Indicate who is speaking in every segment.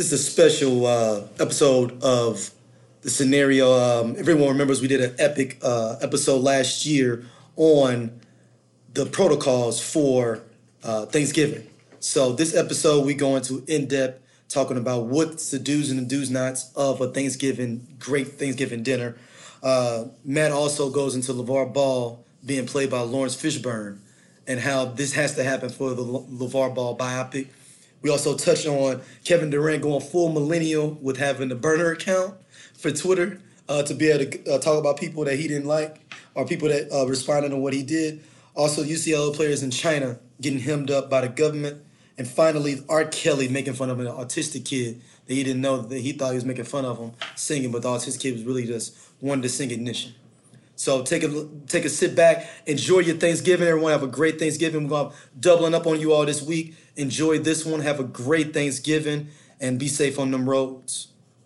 Speaker 1: This is a special episode of the scenario. Everyone remembers we did an epic episode last year on the protocols for Thanksgiving. So this episode, we go into in-depth talking about what's the do's and the do's nots of a great Thanksgiving dinner. Matt also goes into LeVar Ball being played by Lawrence Fishburne and how this has to happen for the LeVar Ball biopic. We also touch on Kevin Durant going full millennial with having a burner account for Twitter to be able to talk about people that he didn't like or people that responded to what he did. Also, UCLA players in China getting hemmed up by the government. And finally, R. Kelly making fun of an autistic kid that he didn't know that he thought he was making fun of him singing, but the autistic kid was really just wanted to sing Ignition. So take a sit back, enjoy your Thanksgiving. Everyone have a great Thanksgiving. We're going to doubling up on you all this week. Enjoy this one. Have a great Thanksgiving and be safe on them roads.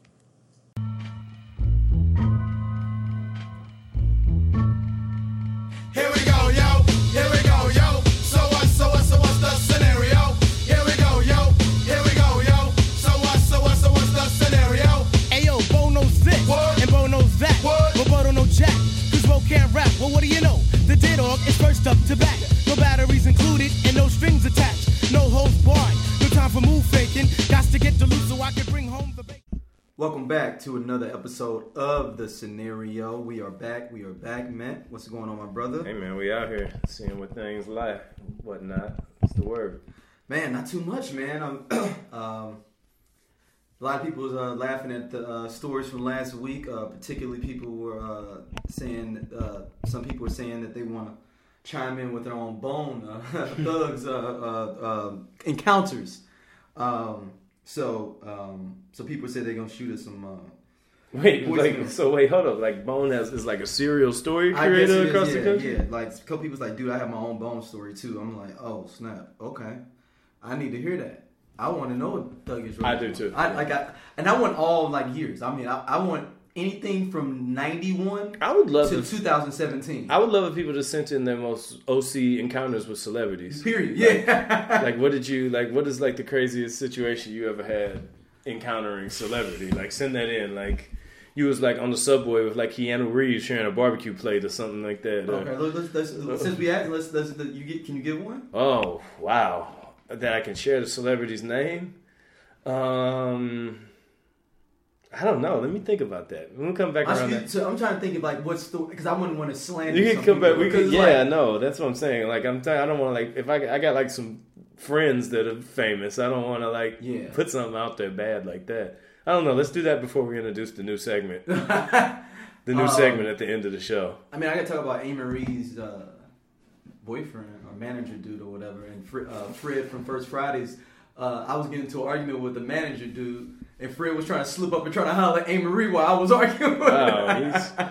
Speaker 2: Here we go, yo. Here we go, yo. So what's the scenario? Here we go, yo. Here we go, yo. So what's the scenario?
Speaker 3: Ayo, Bo knows this,
Speaker 2: What?
Speaker 3: and Bo knows that,
Speaker 2: What?
Speaker 3: but Bo don't know jack, cause Bo can't rap. Well, what do you know? The D-Dog is first up to bat. No batteries included and no strings attached. No holds barred, no time for move faking. Got to get to loose so I can bring home the bacon.
Speaker 4: Welcome back to another episode of The Scenario. We are back, Matt. What's going on, my brother?
Speaker 5: Hey man, we out here seeing what things like, whatnot. What's the word?
Speaker 4: Man, not too much, man. A lot of people was laughing at the stories from last week. Particularly, people were saying, some people were saying that they want to chime in with their own bone thugs encounters. So people said they're gonna shoot us some.
Speaker 5: Wait,
Speaker 4: voicemail.
Speaker 5: wait, hold up. Like Bone is like a serial story
Speaker 4: I guess
Speaker 5: creator
Speaker 4: it
Speaker 5: across
Speaker 4: is,
Speaker 5: the country?
Speaker 4: Yeah, like a couple people's like, dude, I have my own bone story too. I'm like, oh snap, okay, I need to hear that. I want to know what Thug is.
Speaker 5: I do too.
Speaker 4: I want all like years. I mean, I want anything from 91
Speaker 5: I would love
Speaker 4: to
Speaker 5: if
Speaker 4: 2017.
Speaker 5: I would love if people just sent in their most OC encounters with celebrities.
Speaker 4: Period. Yeah.
Speaker 5: Like what is like the craziest situation you ever had encountering celebrity? Like send that in. Like you was like on the subway with like Keanu Reeves sharing a barbecue plate or something like that.
Speaker 4: Okay. Let's since we asked, can you give one?
Speaker 5: Oh wow, that I can share the celebrity's name. I don't know. Let me think about that. We'll come back around that.
Speaker 4: So I'm trying to think of like what's the, because I wouldn't want to slander.
Speaker 5: You can
Speaker 4: some
Speaker 5: come back.
Speaker 4: people,
Speaker 5: We could.
Speaker 4: because,
Speaker 5: Yeah,
Speaker 4: like,
Speaker 5: no, that's what I'm saying. Like I don't want to like if I got like some friends that are famous. I don't want to like put something out there bad like that. I don't know. Let's do that before we introduce the new segment. The new segment at the end of the show.
Speaker 4: I mean, I got to talk about A. Marie's boyfriend or manager dude or whatever, and Fred from First Fridays. I was getting into an argument with the manager dude, and Fred was trying to slip up and trying to holler at A. Marie while I was arguing with him.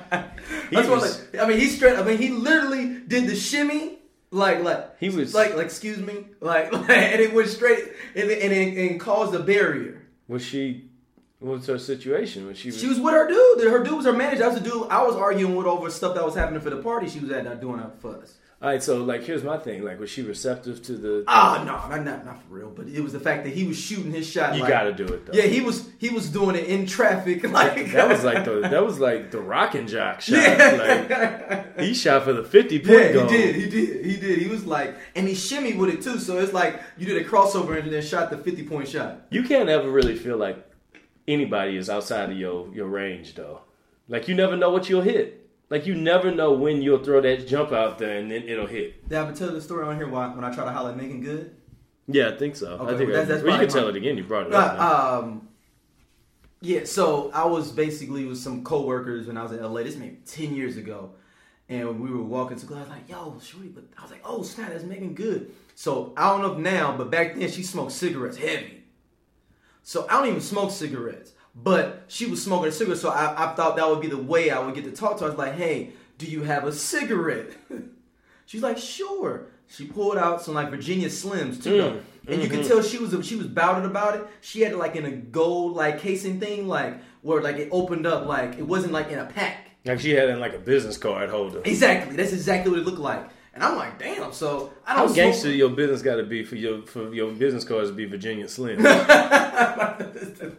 Speaker 4: He literally did the shimmy,
Speaker 5: He was
Speaker 4: like excuse me, like and it went straight and caused a barrier.
Speaker 5: What was her situation? She
Speaker 4: was with her dude. Her dude was her manager. That was the dude I was arguing with over stuff that was happening for the party she was at, not doing that for us.
Speaker 5: All right, so like, here's my thing. Like, was she receptive to the?
Speaker 4: No, not for real. But it was the fact that he was shooting his shot.
Speaker 5: You
Speaker 4: like,
Speaker 5: gotta do it though.
Speaker 4: Yeah, he was doing it in traffic. Like
Speaker 5: that was like the Rock and Jock shot.
Speaker 4: Yeah.
Speaker 5: Like, he shot for the 50-point goal.
Speaker 4: He did. He was like, and he shimmied with it too. So it's like you did a crossover and then shot the 50-point shot.
Speaker 5: You can't ever really feel like anybody is outside of your range though. Like you never know what you'll hit. Like, you never know when you'll throw that jump out there and then it'll hit.
Speaker 4: Did I ever tell the story on here when I try to holler at Megan Good?
Speaker 5: Yeah, I think so.
Speaker 4: Okay,
Speaker 5: I think
Speaker 4: that's
Speaker 5: you can tell it again. You brought it up.
Speaker 4: Yeah, so I was basically with some coworkers when I was in LA. This maybe 10 years ago. And we were walking to class. I was like, yo, shorty. But I was like, oh, snap, that's Megan Good. So I don't know if now, but back then she smoked cigarettes heavy. So I don't even smoke cigarettes. But she was smoking a cigarette, so I thought that would be the way I would get to talk to her. I was like, hey, do you have a cigarette? She's like, sure. She pulled out some like Virginia Slims too, and you could tell she was bouted about it. She had it like in a gold like casing thing, like where like it opened up, like it wasn't like in a pack.
Speaker 5: Like she had it in like a business card holder.
Speaker 4: Exactly, that's exactly what it looked like. And I'm like, damn. So I don't.
Speaker 5: How gangster your business got to be for your business cards to be Virginia Slim?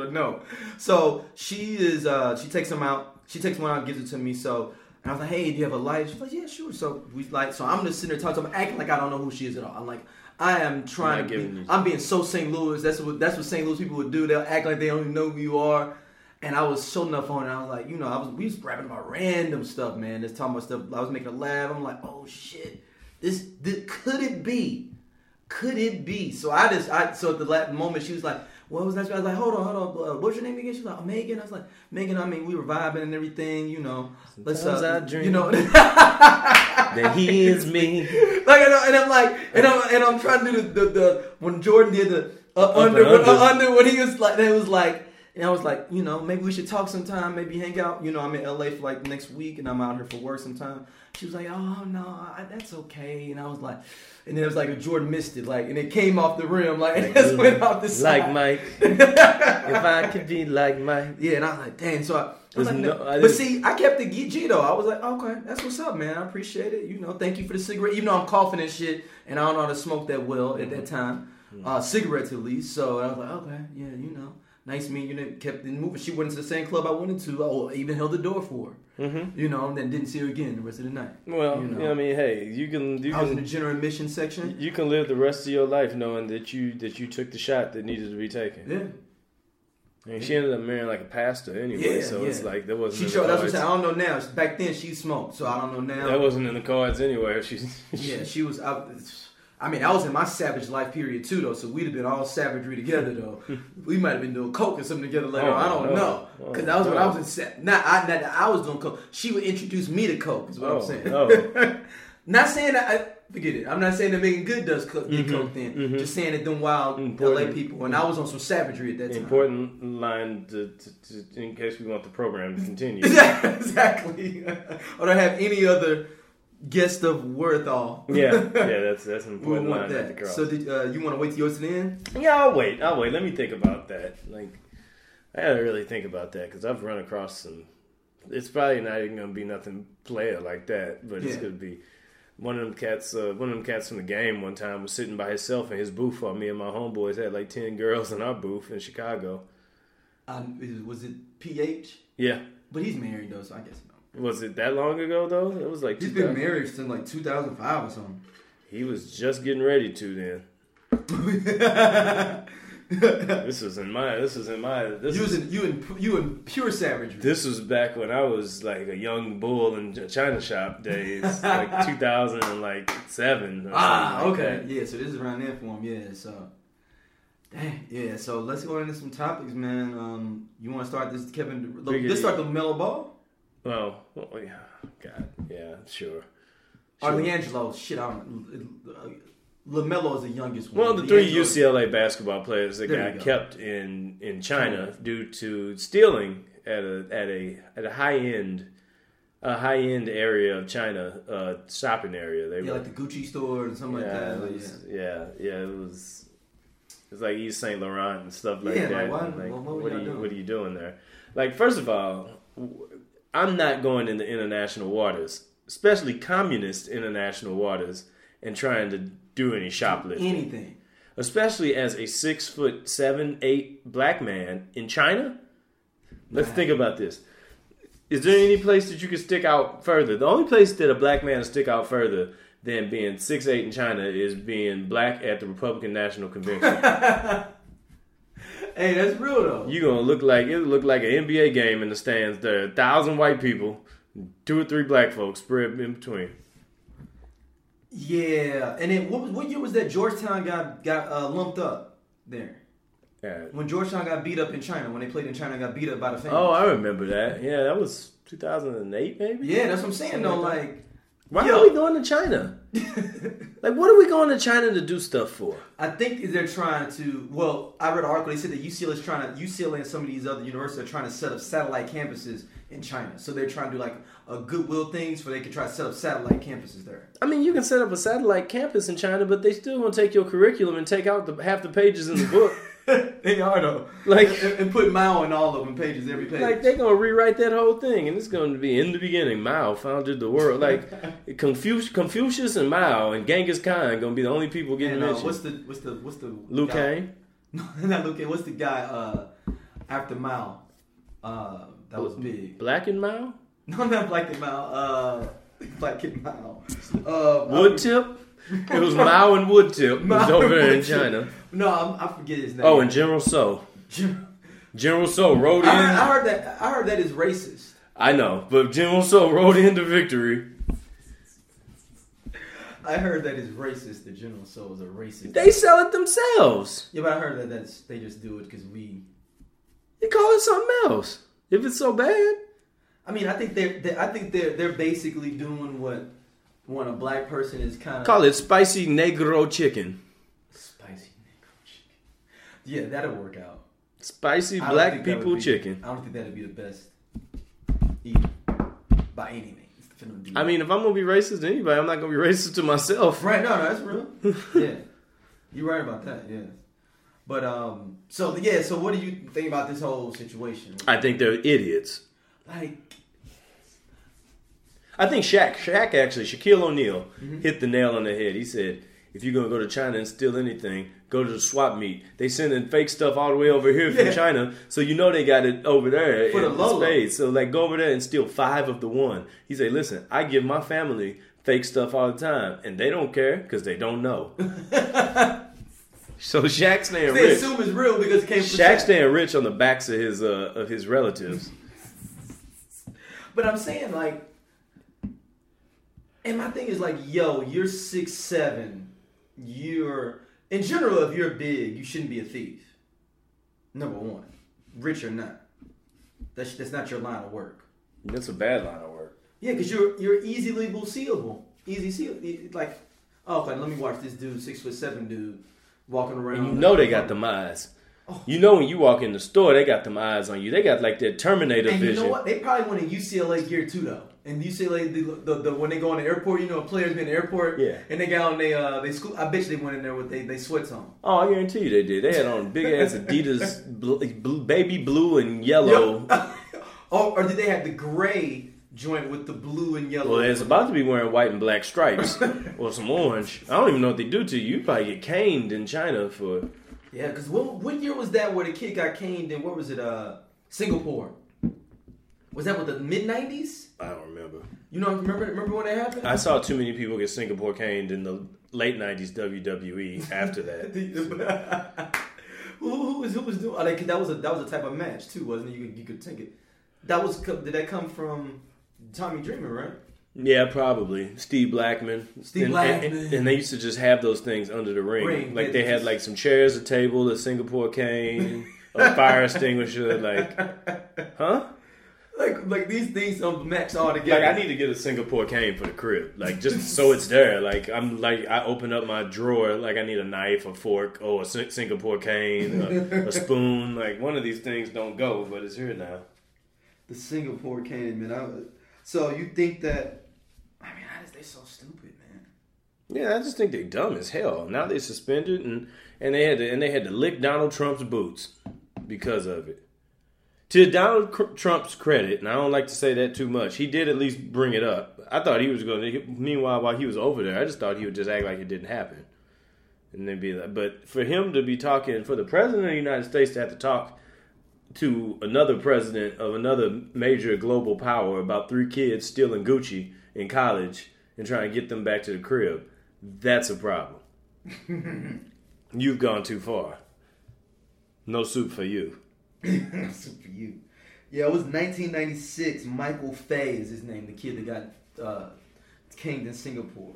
Speaker 4: but no. So she is. She takes him out. She takes one out, and gives it to me. So. And I was like, hey, do you have a light? She's like, yeah, sure. So I'm just sitting there talking to her, acting like I don't know who she is at all. I'm like, I am trying to be, I'm being so St. Louis. That's what St. Louis people would do. They'll act like they don't even know who you are. And I was so enough on it. I was like, we was rapping about random stuff, man. Just talking about stuff. I was making a laugh. I'm like, oh shit, this could it be? Could it be? So so at the last moment she was like, what was that? I was like, hold on. What's your name again? She was like, Megan. I was like, Megan. I mean, we were vibing and everything, Let's
Speaker 5: I dream, that he is me.
Speaker 4: Like, and I'm like, and I'm trying to do the when Jordan did the under when he was like, it was like. And I was like, maybe we should talk sometime, maybe hang out. I'm in LA for like next week and I'm out here for work sometime. She was like, oh no, that's okay. And I was like, and then it was like Jordan missed it, like, and it came off the rim, like, it just went off the side.
Speaker 5: Like Mike. If I could be like Mike.
Speaker 4: Yeah, and I was like, dang. So I was like, but see, I kept the G though. I was like, okay, that's what's up, man. I appreciate it. Thank you for the cigarette. Even though I'm coughing and shit, and I don't know how to smoke that well at that time, cigarettes at least. So I was like, okay, yeah, nice meeting you. Kept it moving. She went into the same club I went into. I even held the door for her. Mm-hmm. And then didn't see her again the rest of the night.
Speaker 5: Well, I mean, hey, you can.
Speaker 4: I was in the general admission section.
Speaker 5: You can live the rest of your life knowing that you took the shot that needed to be taken.
Speaker 4: Yeah.
Speaker 5: I mean, she ended up marrying like a pastor anyway, so it's like there wasn't.
Speaker 4: That's what I'm saying. I don't know now. Back then, she smoked, so I don't know now.
Speaker 5: That wasn't in the cards anyway.
Speaker 4: She was. I mean, I was in my savage life period too, though. So we'd have been all savagery together, though. We might have been doing coke or something together later. I don't know, because that was when I was in. I was doing coke. She would introduce me to coke. Is what I'm saying. Not saying that. Forget it. I'm not saying that Megan Good does coke then. Mm-hmm. Just saying that them wild LA people. And I was on some savagery at that time.
Speaker 5: Important line to in case we want the program to continue.
Speaker 4: Exactly. Or to have any other guest of worth all.
Speaker 5: Yeah, that's an important line.
Speaker 4: That. So did you want to wait till yours to the end?
Speaker 5: Yeah, I'll wait. Let me think about that. Like, I gotta really think about that because I've run across some. It's probably not even gonna be nothing player like that, but it's gonna be one of them cats. One of them cats from the game one time was sitting by himself in his booth while me and my homeboys had like 10 girls in our booth in Chicago.
Speaker 4: Was it PH?
Speaker 5: Yeah,
Speaker 4: but he's married though, so I guess.
Speaker 5: Was it that long ago though? It was like
Speaker 4: he's been married since like 2005 or something.
Speaker 5: He was just getting ready to then. This was in
Speaker 4: you in pure savagery.
Speaker 5: This was back when I was like a young bull in China shop days, like 2007. Or
Speaker 4: okay,
Speaker 5: like
Speaker 4: yeah. So this is around there for him, yeah. So, dang, yeah. So let's go into some topics, man. You want to start this, Kevin? Let's start the mellow ball.
Speaker 5: Oh, yeah. God, yeah, sure.
Speaker 4: Or LiAngelo, shit, LaMelo is the youngest one.
Speaker 5: Well, the three UCLA basketball players that got kept in China due to stealing at a high end area of China, shopping area. They
Speaker 4: like the Gucci store and something like that.
Speaker 5: It was like East Saint Laurent and stuff like that. What are you doing there? Like, first of all, I'm not going into international waters, especially communist international waters, and trying to do any shoplifting.
Speaker 4: Anything.
Speaker 5: Especially as a 6'7", 8" black man in China. Let's think about this. Is there any place that you could stick out further? The only place that a black man will stick out further than being 6'8" in China is being black at the Republican National Convention.
Speaker 4: Hey, that's real though.
Speaker 5: You're gonna look like an NBA game in the stands. There are 1,000 white people, 2 or 3 black folks spread in between.
Speaker 4: Yeah, and then what year was that Georgetown got lumped up there?
Speaker 5: Yeah.
Speaker 4: When Georgetown got beat up in China, when they played in China, got beat up by the fans.
Speaker 5: Oh, I remember that. Yeah, that was 2008, maybe.
Speaker 4: Yeah, that's what I'm saying though. Like,
Speaker 5: why are we going to China? Like, what are we going to China to do stuff for?
Speaker 4: I think they're trying to. Well, I read an article. They said that UCLA and some of these other universities are trying to set up satellite campuses in China. So they're trying to do like a goodwill things where they can try to set up satellite campuses there.
Speaker 5: I mean, you can set up a satellite campus in China, but they still want to take your curriculum and take out half the pages in the book.
Speaker 4: They are though,
Speaker 5: like,
Speaker 4: and put Mao in all of them pages, every page.
Speaker 5: Like, they're gonna rewrite that whole thing, and it's going to be in the beginning. Mao founded the world. Like, Confucius and Mao and Genghis Khan gonna be the only people getting mentioned.
Speaker 4: What's the
Speaker 5: Liu Kang?
Speaker 4: No, not Liu Kang. What's the guy? After Mao. That was big.
Speaker 5: Black and Mao?
Speaker 4: No, not Black and Mao. Black and Mao.
Speaker 5: Wood Tip? It was Mao and Wood Tip. It was over there in China.
Speaker 4: No, I forget his name.
Speaker 5: Oh, and General Tso. General Tso rode in.
Speaker 4: I heard that is racist.
Speaker 5: I know, but General Tso rode into victory.
Speaker 4: I heard that is racist. The General Tso is a racist.
Speaker 5: They sell it themselves.
Speaker 4: Yeah, but I heard that they just do it because we.
Speaker 5: You call it something else if it's so bad.
Speaker 4: I mean, I think they're basically doing what when a black person is kind of
Speaker 5: call it spicy negro chicken.
Speaker 4: Spicy negro chicken. Yeah, that'll work out.
Speaker 5: Spicy black people chicken.
Speaker 4: I don't think that'd be the best either by any means.
Speaker 5: I mean, if I'm gonna be racist to anybody, I'm not gonna be racist to myself.
Speaker 4: Right? No, that's real. Yeah, you're right about that. Yeah, but so what do you think about this whole situation?
Speaker 5: I think they're idiots.
Speaker 4: Like,
Speaker 5: I think Shaquille O'Neal hit the nail on the head. He said, if you're going to go to China and steal anything, go to the swap meet. They sending fake stuff all the way over here from China, so you know they got it over there
Speaker 4: for
Speaker 5: in the spades. So, like, go over there and steal 5 of the 1. He said, listen, I give my family fake stuff all the time, and they don't care because they don't know. So Shaq's staying rich.
Speaker 4: They assume it's real because it came from
Speaker 5: Shaq's staying rich on the backs of his relatives.
Speaker 4: But I'm saying, like, and my thing is like, yo, you're 6'7". You're, in general, if you're big, you shouldn't be a thief. Number one, rich or not, that's not your line of work.
Speaker 5: That's a bad line of work.
Speaker 4: Yeah, because you're easily seeable, like, oh, okay, let me watch this dude, 6'7" dude, walking around.
Speaker 5: And you know they got them eyes. Oh. You know when you walk in the store, they got them eyes on you. They got like that Terminator vision.
Speaker 4: And you know what? They probably went in UCLA gear too, though. And UCLA, the when they go in the airport, you know, players be in the airport, and they got on they school. I bet you they went in there with they sweats on.
Speaker 5: Oh, I guarantee you they did. They had on big ass Adidas, baby blue and yellow.
Speaker 4: Oh, or did they have the gray joint with the blue and yellow?
Speaker 5: Well, it's about to be wearing white and black stripes or some orange. I don't even know what they do to you. You probably get caned in China for.
Speaker 4: Yeah, because what year was that where the kid got caned in, what was it, Singapore? Was that with the mid-90s?
Speaker 5: I don't remember.
Speaker 4: You know, remember when that happened?
Speaker 5: I saw too many people get Singapore caned in the late 90s WWE after that.
Speaker 4: who was doing, like, that was a type of match too, wasn't it? You could take it. Did that come from Tommy Dreamer, right?
Speaker 5: Yeah, probably. Steve Blackman. And they used to just have those things under the ring. Like they had like some chairs, a table, a Singapore cane, a fire extinguisher. Like, huh?
Speaker 4: Like these things don't match all together.
Speaker 5: Like I need to get a Singapore cane for the crib. Like just so it's there. Like I open up my drawer. Like I need a knife, a fork, a Singapore cane, a spoon. Like one of these things don't go, but it's here now.
Speaker 4: The Singapore cane, man. So you think that? I mean, how is they so stupid, man?
Speaker 5: Yeah, I just think they're dumb as hell. Now they suspended and they had to lick Donald Trump's boots because of it. To Donald Trump's credit, and I don't like to say that too much, he did at least bring it up. I thought he was going to. Meanwhile, while he was over there, I just thought he would just act like it didn't happen, and then be like. But for him to be talking, for the president of the United States to have to talk to another president of another major global power about 3 kids stealing Gucci in college and trying to get them back to the crib, that's a problem. You've gone too far. No soup for you.
Speaker 4: Soup for you. Yeah, it was 1996. Michael Fay is his name, the kid that got caned in Singapore.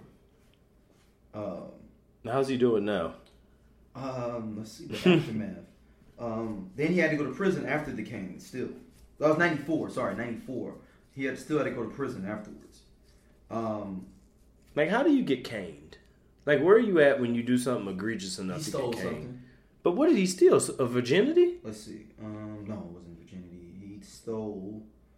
Speaker 5: How's he doing now?
Speaker 4: Let's see the aftermath. Then he had to go to prison after the caning still. That was 94. Sorry, 94. He still had to go to prison afterwards.
Speaker 5: Like, how do you get caned? Like, where are you at when you do something egregious enough to get caned?
Speaker 4: Something.
Speaker 5: But what did he steal? A virginity?
Speaker 4: Let's see. No, it wasn't virginity. He stole,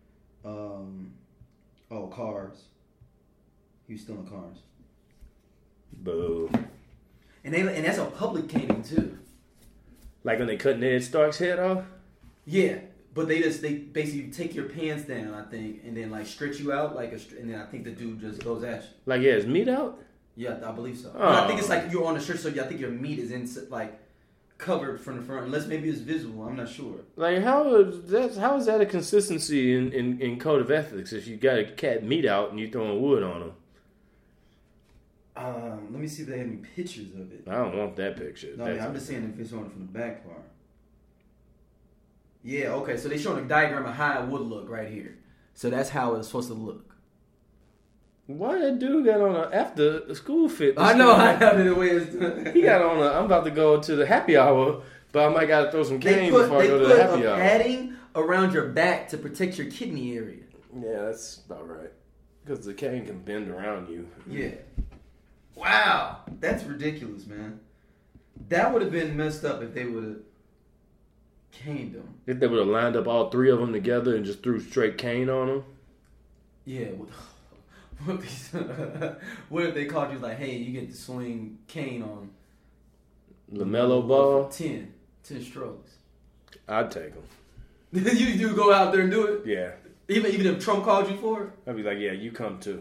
Speaker 4: cars. He was stealing cars.
Speaker 5: Boo.
Speaker 4: And that's a public caning too.
Speaker 5: Like when they cut Ned Stark's head off?
Speaker 4: Yeah, but they basically take your pants down, I think, and then like stretch you out and then I think the dude just goes at you.
Speaker 5: Like his meat out?
Speaker 4: Yeah, I believe so.
Speaker 5: Oh.
Speaker 4: But I think it's like you're on a shirt, so I think your meat is in like covered from the front, unless maybe it's visible. I'm not sure.
Speaker 5: Like how is that a consistency in code of ethics if you got a cat meat out and you throwing wood on them?
Speaker 4: Let me see if they have any pictures of it.
Speaker 5: I don't want that picture.
Speaker 4: No, I'm just saying if it's showing it from the back part. Yeah, okay. So they're showing a diagram of how it would look right here. So that's how it's supposed to look.
Speaker 5: Why that dude got on a after school fit?
Speaker 4: I know the way it's.
Speaker 5: He got on a. I'm about to go to the happy hour, but I might got to throw some cane before I go to the happy hour.
Speaker 4: Padding around your back to protect your kidney area.
Speaker 5: Yeah, that's about right. Because the cane can bend around you.
Speaker 4: Yeah. Wow, that's ridiculous, man. That would have been messed up if they would have caned them.
Speaker 5: If they would have lined up all three of them together and just threw straight cane on them.
Speaker 4: Yeah. What if they called you like, hey, you get to swing cane on
Speaker 5: LaMelo Ball?
Speaker 4: 10 strokes.
Speaker 5: I'd take them.
Speaker 4: You do go out there and do it?
Speaker 5: Yeah.
Speaker 4: Even if Trump called you for it?
Speaker 5: I'd be like, yeah, you come too.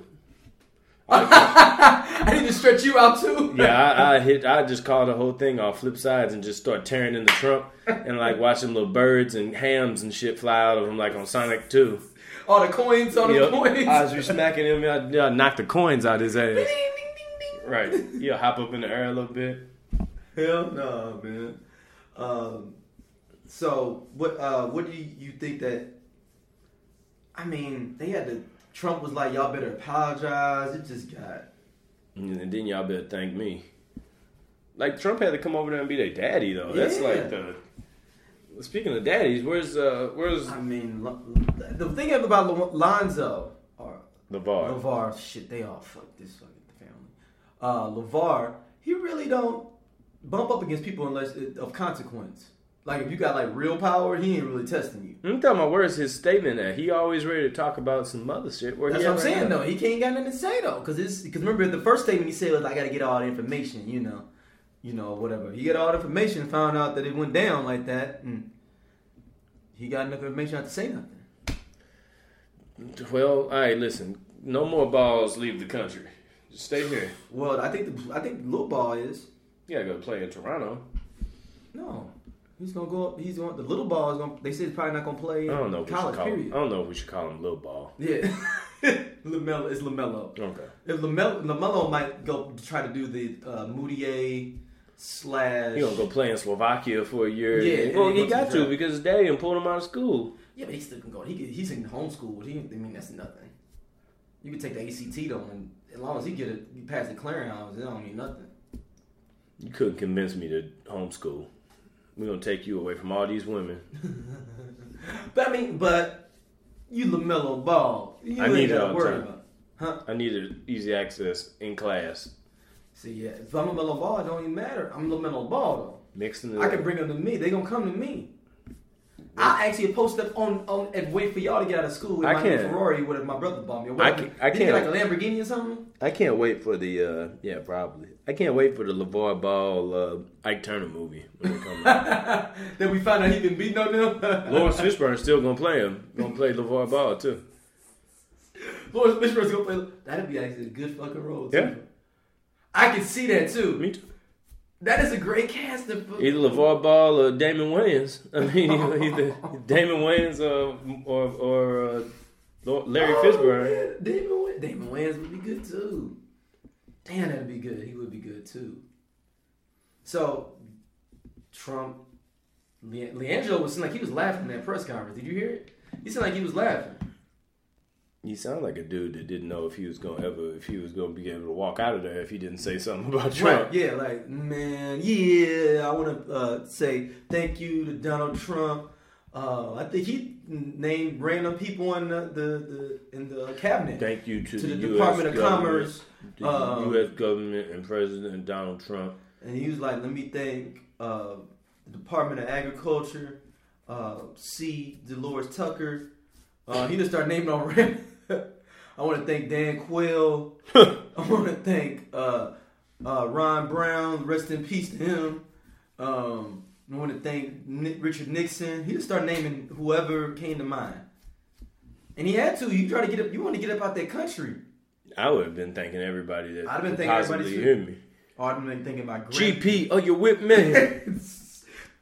Speaker 4: I need to stretch you out too.
Speaker 5: Yeah, I just call the whole thing off flip sides and just start tearing into Trump and like watching little birds and hams and shit fly out of him like on Sonic 2.
Speaker 4: All the coins on the coins.
Speaker 5: As you're smacking him, I knock the coins out his ass. Right. You'll hop up in the air a little bit.
Speaker 4: Hell no, man. So what do you think that? I mean, they had to. Trump was like, y'all better apologize. It just got.
Speaker 5: And then y'all better thank me. Like, Trump had to come over there and be their daddy, though. Yeah. That's like the... Speaking of daddies, where's...
Speaker 4: I mean, the thing about Lonzo... or
Speaker 5: LeVar.
Speaker 4: Shit, they all fuck this fucking family. LeVar, he really don't bump up against people unless of consequence. Like, if you got, like, real power, he ain't really testing you.
Speaker 5: I'm talking about where's his statement at? He always ready to talk about some other shit.
Speaker 4: That's what I'm saying, though. He can't got nothing to say, though. Because remember, the first statement he said was, I got to get all the information, you know, whatever. He got all the information and found out that it went down like that, and he got enough information not to say nothing.
Speaker 5: Well, all right, listen. No more balls leave the country. Just stay here.
Speaker 4: Well, I think the little ball is.
Speaker 5: You got to go play in Toronto.
Speaker 4: No. He's gonna go up. The little ball is gonna. They said he's probably not gonna play.
Speaker 5: I don't know.
Speaker 4: College period.
Speaker 5: I don't know if we should call him little ball.
Speaker 4: Yeah, LaMelo. It's LaMelo.
Speaker 5: Okay.
Speaker 4: If LaMelo might go try to do the Moutier /
Speaker 5: He gonna go play in Slovakia for a year.
Speaker 4: Yeah.
Speaker 5: Well, he got to because his daddy pulled him out of school.
Speaker 4: Yeah, but he's still going. He's in homeschool. I mean, that's nothing. You can take the ACT though, and as long as he pass the clearinghouse, it don't mean nothing.
Speaker 5: You couldn't convince me to homeschool. We're going to take you away from all these women.
Speaker 4: But you LaMelo Ball.
Speaker 5: I need it all the time.
Speaker 4: About. Huh?
Speaker 5: I needed easy access in class.
Speaker 4: See, yeah. If I'm LaMelo Ball, it don't even matter. I'm LaMelo Ball, though.
Speaker 5: Mixing it
Speaker 4: I can bring them to me. They going to come to me. I actually post up on and wait for y'all to get out of school with my new Ferrari with my brother bought me.
Speaker 5: I can't.
Speaker 4: Did you get like a Lamborghini or something?
Speaker 5: I can't wait for the probably. I can't wait for the LeVar Ball Ike Turner movie when it comes out.
Speaker 4: Then we find out he been beating on them.
Speaker 5: Lawrence Fishburne's still gonna play him. Gonna play LeVar Ball too.
Speaker 4: Lawrence Fishburne's gonna play. That'd be actually a good fucking role too.
Speaker 5: Yeah.
Speaker 4: I can see that too.
Speaker 5: Me too.
Speaker 4: That is a great casting.
Speaker 5: Either LeVar Ball or Damon Wayans. I mean, either Damon Wayans or Larry Fishburne.
Speaker 4: Yeah. Damon Wayans would be good too. Damn, that'd be good. He would be good too. So, Trump, LiAngelo was like he was laughing in that press conference. Did you hear it? He sounded like he was laughing.
Speaker 5: You sound like a dude that didn't know if he was gonna be able to walk out of there if he didn't say something about Trump.
Speaker 4: Right, yeah, like, man, yeah, I want to say thank you to Donald Trump. I think he named random people in the cabinet.
Speaker 5: Thank you to the
Speaker 4: Department of Commerce,
Speaker 5: the U.S. government, and President Donald Trump.
Speaker 4: And he was like, let me thank the Department of Agriculture, C. Dolores Tucker. He just started naming on random. I want to thank Dan Quayle. I want to thank Ron Brown. Rest in peace to him. I want to thank Richard Nixon. He just started naming whoever came to mind. And he had to. You try to get up. You want to get up out that country.
Speaker 5: I would have been thanking everybody that
Speaker 4: I'd have been
Speaker 5: could
Speaker 4: thanking
Speaker 5: possibly
Speaker 4: everybody
Speaker 5: hear me.
Speaker 4: I'd have been thinking about
Speaker 5: GP, oh, you with me?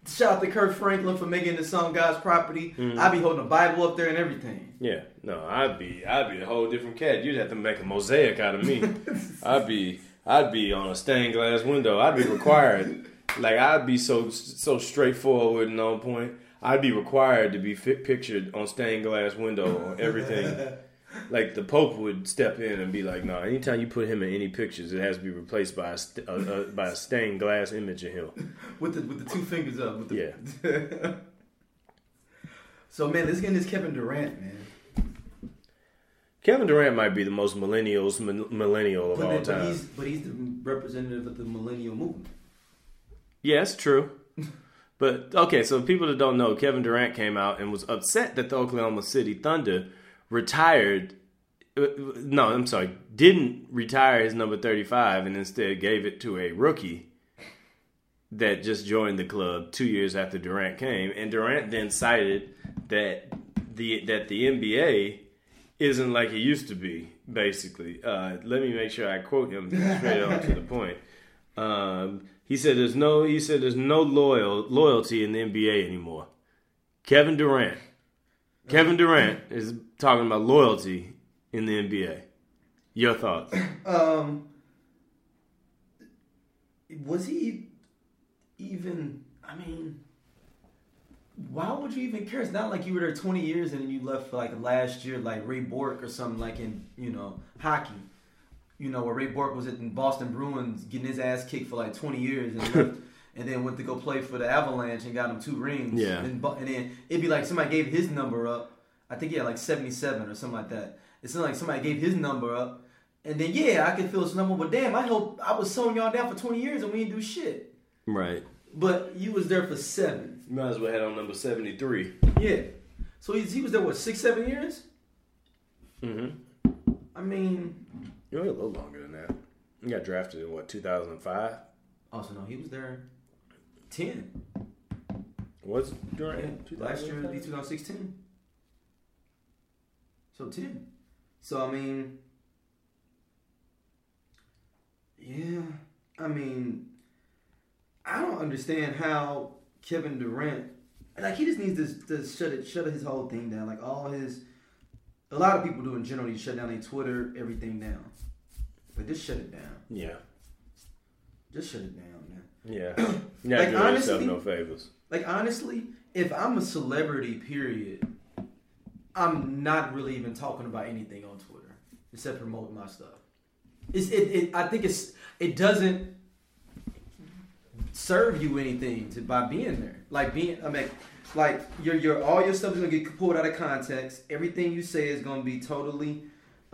Speaker 4: Shout out to Kirk Franklin for making the song God's Property.
Speaker 5: Mm-hmm.
Speaker 4: I'd be holding a Bible up there and everything.
Speaker 5: Yeah, no, I'd be a whole different cat. You'd have to make a mosaic out of me. I'd be on a stained glass window. I'd be required. Like, I'd be so straightforward and on point. I'd be required to be pictured on stained glass window on everything. Like, the Pope would step in and be like, "No, anytime you put him in any pictures, it has to be replaced by a stained glass image of him."
Speaker 4: with the 2 fingers up. With the,
Speaker 5: Yeah.
Speaker 4: So, man, let's get into this Kevin Durant, man.
Speaker 5: Kevin Durant might be the most millennial of all time.
Speaker 4: But he's the representative of the millennial movement.
Speaker 5: Yes, true. But, okay, so people that don't know, Kevin Durant came out and was upset that the Oklahoma City Thunder didn't retire his number 35 and instead gave it to a rookie that just joined the club 2 years after Durant came. And Durant then cited that the NBA isn't like it used to be, basically. Let me make sure I quote him straight on to the point. He said there's no loyalty in the NBA anymore. Kevin Durant is talking about loyalty in the NBA. Your thoughts?
Speaker 4: Was he even? I mean, why would you even care? It's not like you were there 20 years and then you left for like last year, like Ray Bork or something, like in hockey. Where Ray Bork was at the Boston Bruins getting his ass kicked for like 20 years and left, and then went to go play for the Avalanche and got him 2 rings.
Speaker 5: Yeah.
Speaker 4: And then it'd be like somebody gave his number up. I think he had like 77 or something like that. It's not like somebody gave his number up. And then, I could feel his number, but damn, I was sewing y'all down for 20 years and we didn't do shit.
Speaker 5: Right.
Speaker 4: But you was there for 7.
Speaker 5: You might as well have on number 73.
Speaker 4: Yeah. So he was there, 6-7 years?
Speaker 5: Mm-hmm.
Speaker 4: I mean...
Speaker 5: You're a little longer than that. You got drafted in, 2005?
Speaker 4: Oh, so no, he was there 10.
Speaker 5: What's Durant?
Speaker 4: Yeah, last year would be 2016. So 10. So, I mean... Yeah. I mean... I don't understand how Kevin Durant... Like, he just needs to shut his whole thing down. Like, a lot of people do in general, you shut down their Twitter, everything down. But just shut it down.
Speaker 5: Yeah.
Speaker 4: Just shut it down, man.
Speaker 5: Yeah. You're not doing yourself no favors.
Speaker 4: Like, honestly, if I'm a celebrity, period, I'm not really even talking about anything on Twitter except promoting my stuff. I think it doesn't serve you anything by being there. Like your all your stuff is gonna get pulled out of context. Everything you say is gonna be totally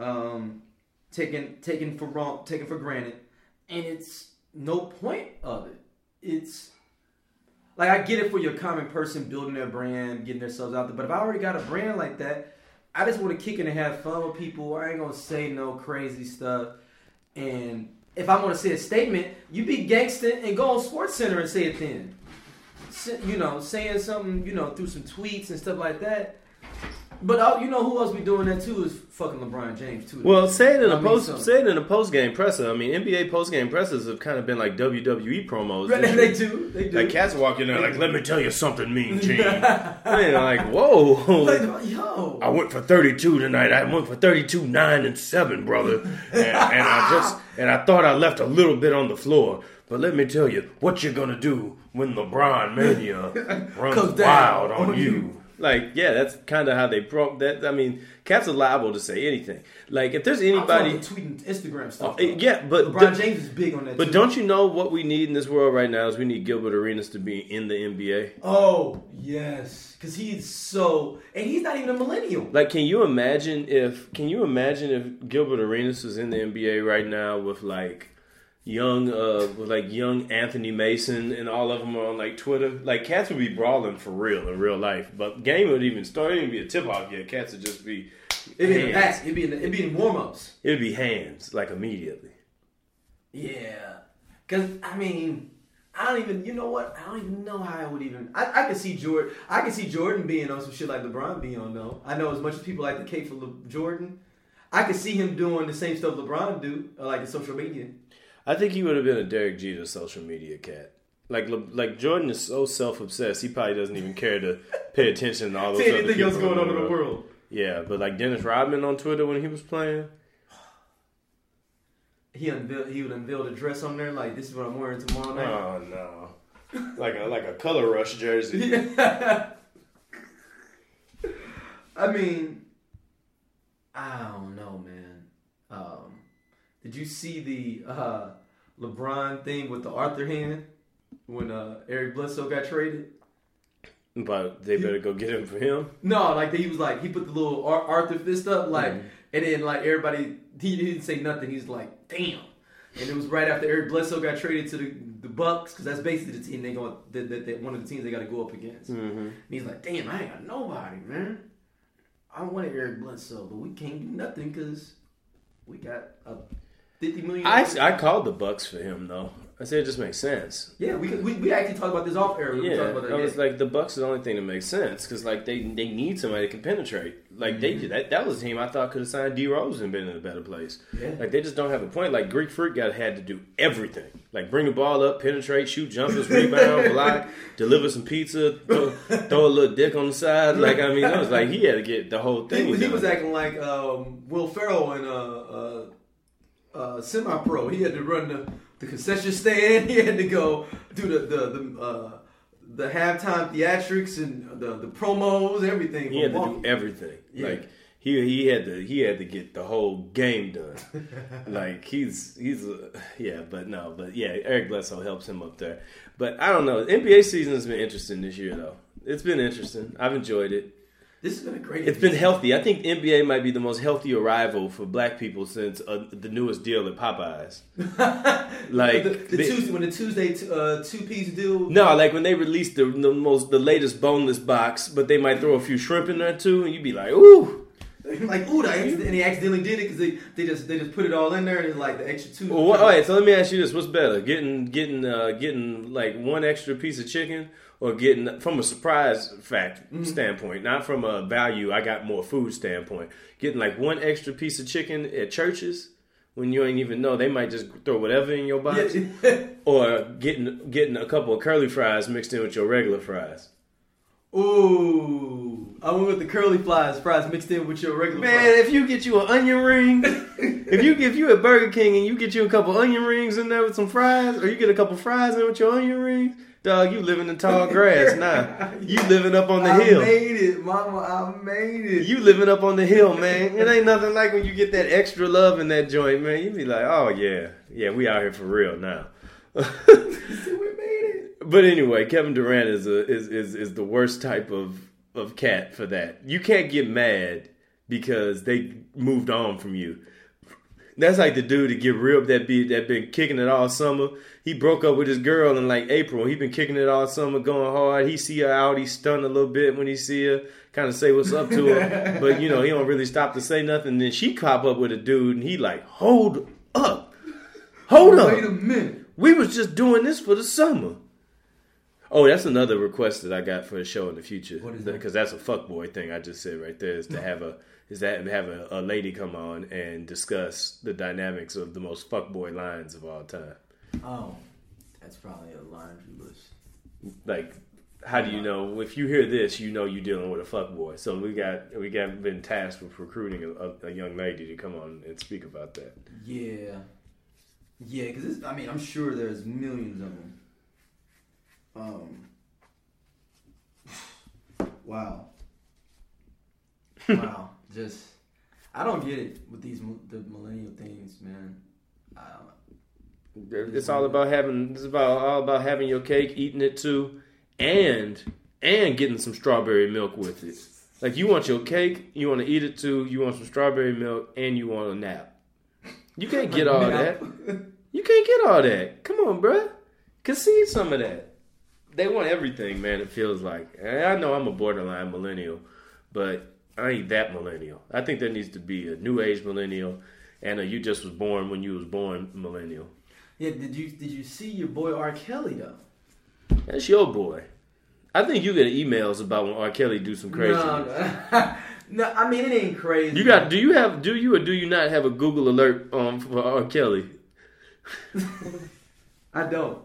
Speaker 4: taken for granted, and it's no point of it. It's like, I get it for your common person building their brand, getting themselves out there, but if I already got a brand like that, I just want to kick it and have fun with people. I ain't gonna say no crazy stuff. And if I want to say a statement, you be gangsta and go on SportsCenter and say it then. Saying something, through some tweets and stuff like that. But who else be doing that too is fucking LeBron James too.
Speaker 5: Well, say it in a post game presser. I mean, NBA post game pressers have kind of been like WWE promos.
Speaker 4: Right, they do.
Speaker 5: Like, cats walk in there like, "Let me tell you something, Mean Gene." And like, whoa,
Speaker 4: yo,
Speaker 5: I went for 32 tonight. I went for 32, 9, and 7, brother. And I thought I left a little bit on the floor. But let me tell you, what you're gonna do when LeBron Mania runs wild on you. Like, yeah, that's kind of how they that. I mean, cats are liable to say anything. Like, if there's anybody
Speaker 4: tweeting Instagram stuff,
Speaker 5: but
Speaker 4: LeBron James is big on that.
Speaker 5: But don't you know what we need in this world right now is we need Gilbert Arenas to be in the NBA.
Speaker 4: Oh yes, because he's he's not even a millennial.
Speaker 5: Like, can you imagine if Gilbert Arenas was in the NBA right now with young Anthony Mason and all of them are on like Twitter? Like, cats would be brawling for real in real life, but game would even start. It wouldn't be a tip off yet. Cats would just be.
Speaker 4: It'd be in warm ups.
Speaker 5: It'd be hands like immediately.
Speaker 4: Yeah, because I mean, I don't even. You know what? I don't even know how I would even. I can see Jordan. I can see Jordan being on some shit like LeBron being on though. I know as much as people like the cake for Jordan, I could see him doing the same stuff LeBron do, like the social media.
Speaker 5: I think he would have been a Derek Jeter social media cat. Like Jordan is so self-obsessed, he probably doesn't even care to pay attention to all those other
Speaker 4: anything
Speaker 5: people
Speaker 4: else going on in the world.
Speaker 5: Yeah, but like Dennis Rodman on Twitter when he was playing,
Speaker 4: he would unveil the dress on there like, this is what I'm wearing tomorrow night.
Speaker 5: oh no, like a color rush jersey.
Speaker 4: Yeah. I mean, I don't know, man. Did you see the LeBron thing with the Arthur hand when Eric Bledsoe got traded?
Speaker 5: But they better go get him for him.
Speaker 4: No, like he was like, he put the little Arthur fist up, like, and then like everybody, he didn't say nothing. He's like, damn. And it was right after Eric Bledsoe got traded to the Bucks, because that's basically the team they go, that one of the teams they got to go up against. Mm-hmm. And he's like, damn, I ain't got nobody, man. I wanted Eric Bledsoe, but we can't do nothing because we got a $50 million.
Speaker 5: I called the Bucks for him though. I said it just makes sense.
Speaker 4: Yeah, we actually talked about this off air.
Speaker 5: Yeah, I was like, the Bucks is the only thing that makes sense because like they need somebody that can penetrate. Like they did that was a team I thought could have signed D Rose and been in a better place. Yeah. Like they just don't have a point. Like Greek Freak had to do everything. Like bring the ball up, penetrate, shoot jumpers, rebound, block, deliver some pizza, throw a little dick on the side. Like I mean, it was like he had to get the whole thing.
Speaker 4: He was acting like Will Ferrell in Semi-Pro. He had to run the concession stand. He had to go do the halftime theatrics and the promos, everything.
Speaker 5: He had to do everything. Yeah. Like he had to get the whole game done. Like but Eric Bledsoe helps him up there. But I don't know. NBA season has been interesting this year though. It's been interesting. I've enjoyed it.
Speaker 4: This has been a great.
Speaker 5: It's been healthy. I think NBA might be the most healthy arrival for black people since the newest deal at Popeyes. Like
Speaker 4: when the Tuesday 2-piece deal.
Speaker 5: No, like when they released the latest boneless box, but they might throw a few shrimp in there too, and you'd be like, ooh.
Speaker 4: Like and they accidentally did it because they just put it all in there and it's like the extra two.
Speaker 5: Well, all right, so let me ask you this: what's better, getting like one extra piece of chicken? Or getting, from a surprise standpoint, not from a value, I got more food standpoint. Getting like one extra piece of chicken at Church's when you ain't even know, they might just throw whatever in your box. Yeah. Or getting a couple of curly fries mixed in with your regular fries.
Speaker 4: Ooh, I went with the curly fries mixed in with your regular fries.
Speaker 5: Man, if you get you an onion ring, if you at Burger King and you get you a couple onion rings in there with some fries, or you get a couple fries in with your onion rings, dog, you living in tall grass now. You living up on the hill.
Speaker 4: I made it, mama. I made it.
Speaker 5: You living up on the hill, man. It ain't nothing like when you get that extra love in that joint, man. You be like, oh yeah, we out here for real now.
Speaker 4: We made it.
Speaker 5: But anyway, Kevin Durant is the worst type of cat for that. You can't get mad because they moved on from you. That's like the dude that get real that been kicking it all summer. He broke up with his girl in like April. He been kicking it all summer, going hard. He see her out. He stunned a little bit when he see her, kind of say what's up to her. But, he don't really stop to say nothing. Then she pop up with a dude, and he like, hold up.
Speaker 4: Wait a minute.
Speaker 5: We was just doing this for the summer. Oh, that's another request that I got for a show in the future.
Speaker 4: What is that?
Speaker 5: Because that's a fuckboy thing I just said right there, is to have a lady come on and discuss the dynamics of the most fuckboy lines of all time.
Speaker 4: Oh, that's probably a laundry list.
Speaker 5: Like, how do you know? If you hear this, you know you're dealing with a fuckboy. So we got been tasked with recruiting a young lady to come on and speak about that.
Speaker 4: Yeah, because I'm sure there's millions of them. Wow. Just, I don't get it with the millennial things, man.
Speaker 5: It's all about having your cake, eating it too, and getting some strawberry milk with it. Like, you want your cake, you want to eat it too, you want some strawberry milk, and you want a nap. You can't get all that. You can't get all that. Come on, bruh. Concede some of that. They want everything, man, it feels like. And I know I'm a borderline millennial, but I ain't that millennial. I think there needs to be a new age millennial and a you just was born when you was born millennial.
Speaker 4: Yeah, did you see your boy R. Kelly though?
Speaker 5: That's your boy. I think you get emails about when R. Kelly do some crazy.
Speaker 4: No, I mean, it ain't crazy.
Speaker 5: Do you or do you not have a Google alert for R. Kelly?
Speaker 4: I don't.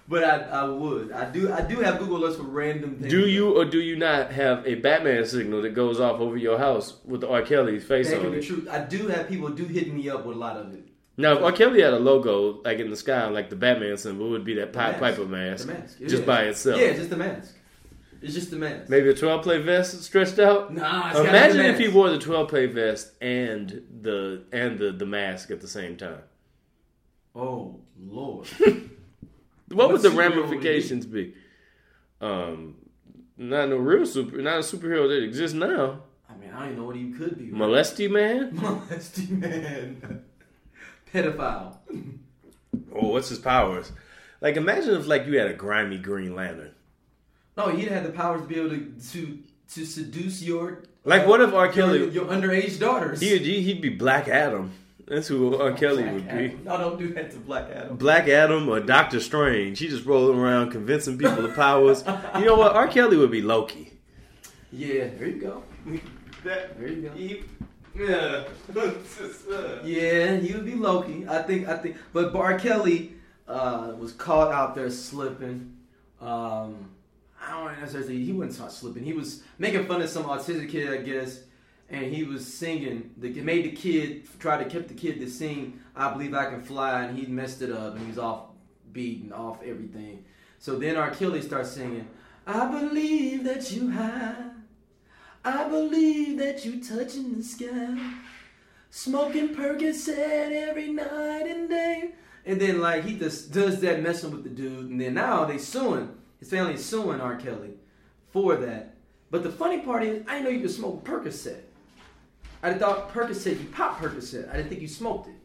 Speaker 4: But I would. I do have Google alerts for random things.
Speaker 5: Do you or do you not have a Batman signal that goes off over your house with the R. Kelly's face
Speaker 4: That
Speaker 5: on
Speaker 4: could be
Speaker 5: it?
Speaker 4: true. I do have people hit me up with a lot of it.
Speaker 5: Now, if R. Kelly had a logo like in the sky, like the Batman symbol, it would be that Pied Piper mask,
Speaker 4: The mask.
Speaker 5: just by itself.
Speaker 4: Yeah, just the mask. It's just the mask.
Speaker 5: Maybe a 12-play vest stretched out.
Speaker 4: Nah, it's
Speaker 5: Imagine
Speaker 4: gotta
Speaker 5: if
Speaker 4: be
Speaker 5: he
Speaker 4: the mask.
Speaker 5: wore the 12-play vest and the mask at the same time.
Speaker 4: Oh Lord.
Speaker 5: What would the
Speaker 4: superhero would he
Speaker 5: ramifications be? Not a superhero that exists now.
Speaker 4: I mean, I don't even know what he could be. Right?
Speaker 5: Molesty man?
Speaker 4: Molesty man. Pedophile.
Speaker 5: Oh, what's his powers? Like, imagine if like you had a grimy Green Lantern.
Speaker 4: No, he'd have the powers to be able to seduce your
Speaker 5: Like, what if R. Kelly?
Speaker 4: your underage daughters.
Speaker 5: He'd be Black Adam. That's who R. Kelly
Speaker 4: Black
Speaker 5: would
Speaker 4: Adam.
Speaker 5: be.
Speaker 4: No, don't do that to Black Adam.
Speaker 5: Black Adam or Doctor Strange. He just rolling around convincing people of powers. You know what? R. Kelly would be Loki.
Speaker 4: Yeah, there you go. There you go.
Speaker 5: Yeah.
Speaker 4: Yeah, he would be Loki. I think. But R. Kelly was caught out there slipping. I don't necessarily. He wouldn't start slipping. He was making fun of some autistic kid, I guess, and he was singing. It made the kid kept the kid to sing "I Believe I Can Fly," and he messed it up, and he was off beat and off everything. So then R. Kelly starts singing, "I believe that you high. I believe that you touching the sky, smoking Percocet every night and day." And then like he just does that messing with the dude, and then now they suing. His family is suing R. Kelly for that. But the funny part is, I didn't know you could smoke Percocet. I thought Percocet, you pop Percocet. I didn't think you smoked it.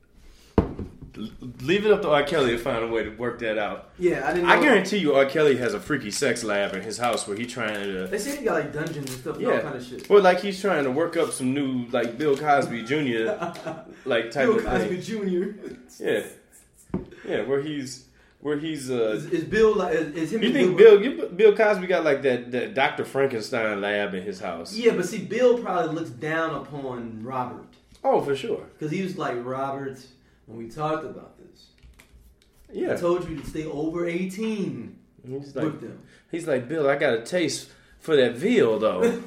Speaker 5: Leave it up to R. Kelly to find a way to work that out.
Speaker 4: Yeah, I didn't know.
Speaker 5: I guarantee you R. Kelly has a freaky sex lab in his house where he's trying to...
Speaker 4: They say he got like dungeons and stuff, and all kind of shit.
Speaker 5: Or like he's trying to work up some new, like, Bill Cosby Jr. like type
Speaker 4: Bill
Speaker 5: of
Speaker 4: Cosby
Speaker 5: thing.
Speaker 4: Jr.
Speaker 5: Yeah, where he's
Speaker 4: Is Bill like is him?
Speaker 5: You think Bill Cosby got like that Dr. Frankenstein lab in his house?
Speaker 4: Yeah, but see, Bill probably looks down upon Robert
Speaker 5: Oh, for sure.
Speaker 4: because he was like, Robert, when we talked about this,
Speaker 5: Yeah.
Speaker 4: I told you to stay over 18
Speaker 5: He's
Speaker 4: with them.
Speaker 5: He's like, Bill, I got a taste for that veal though.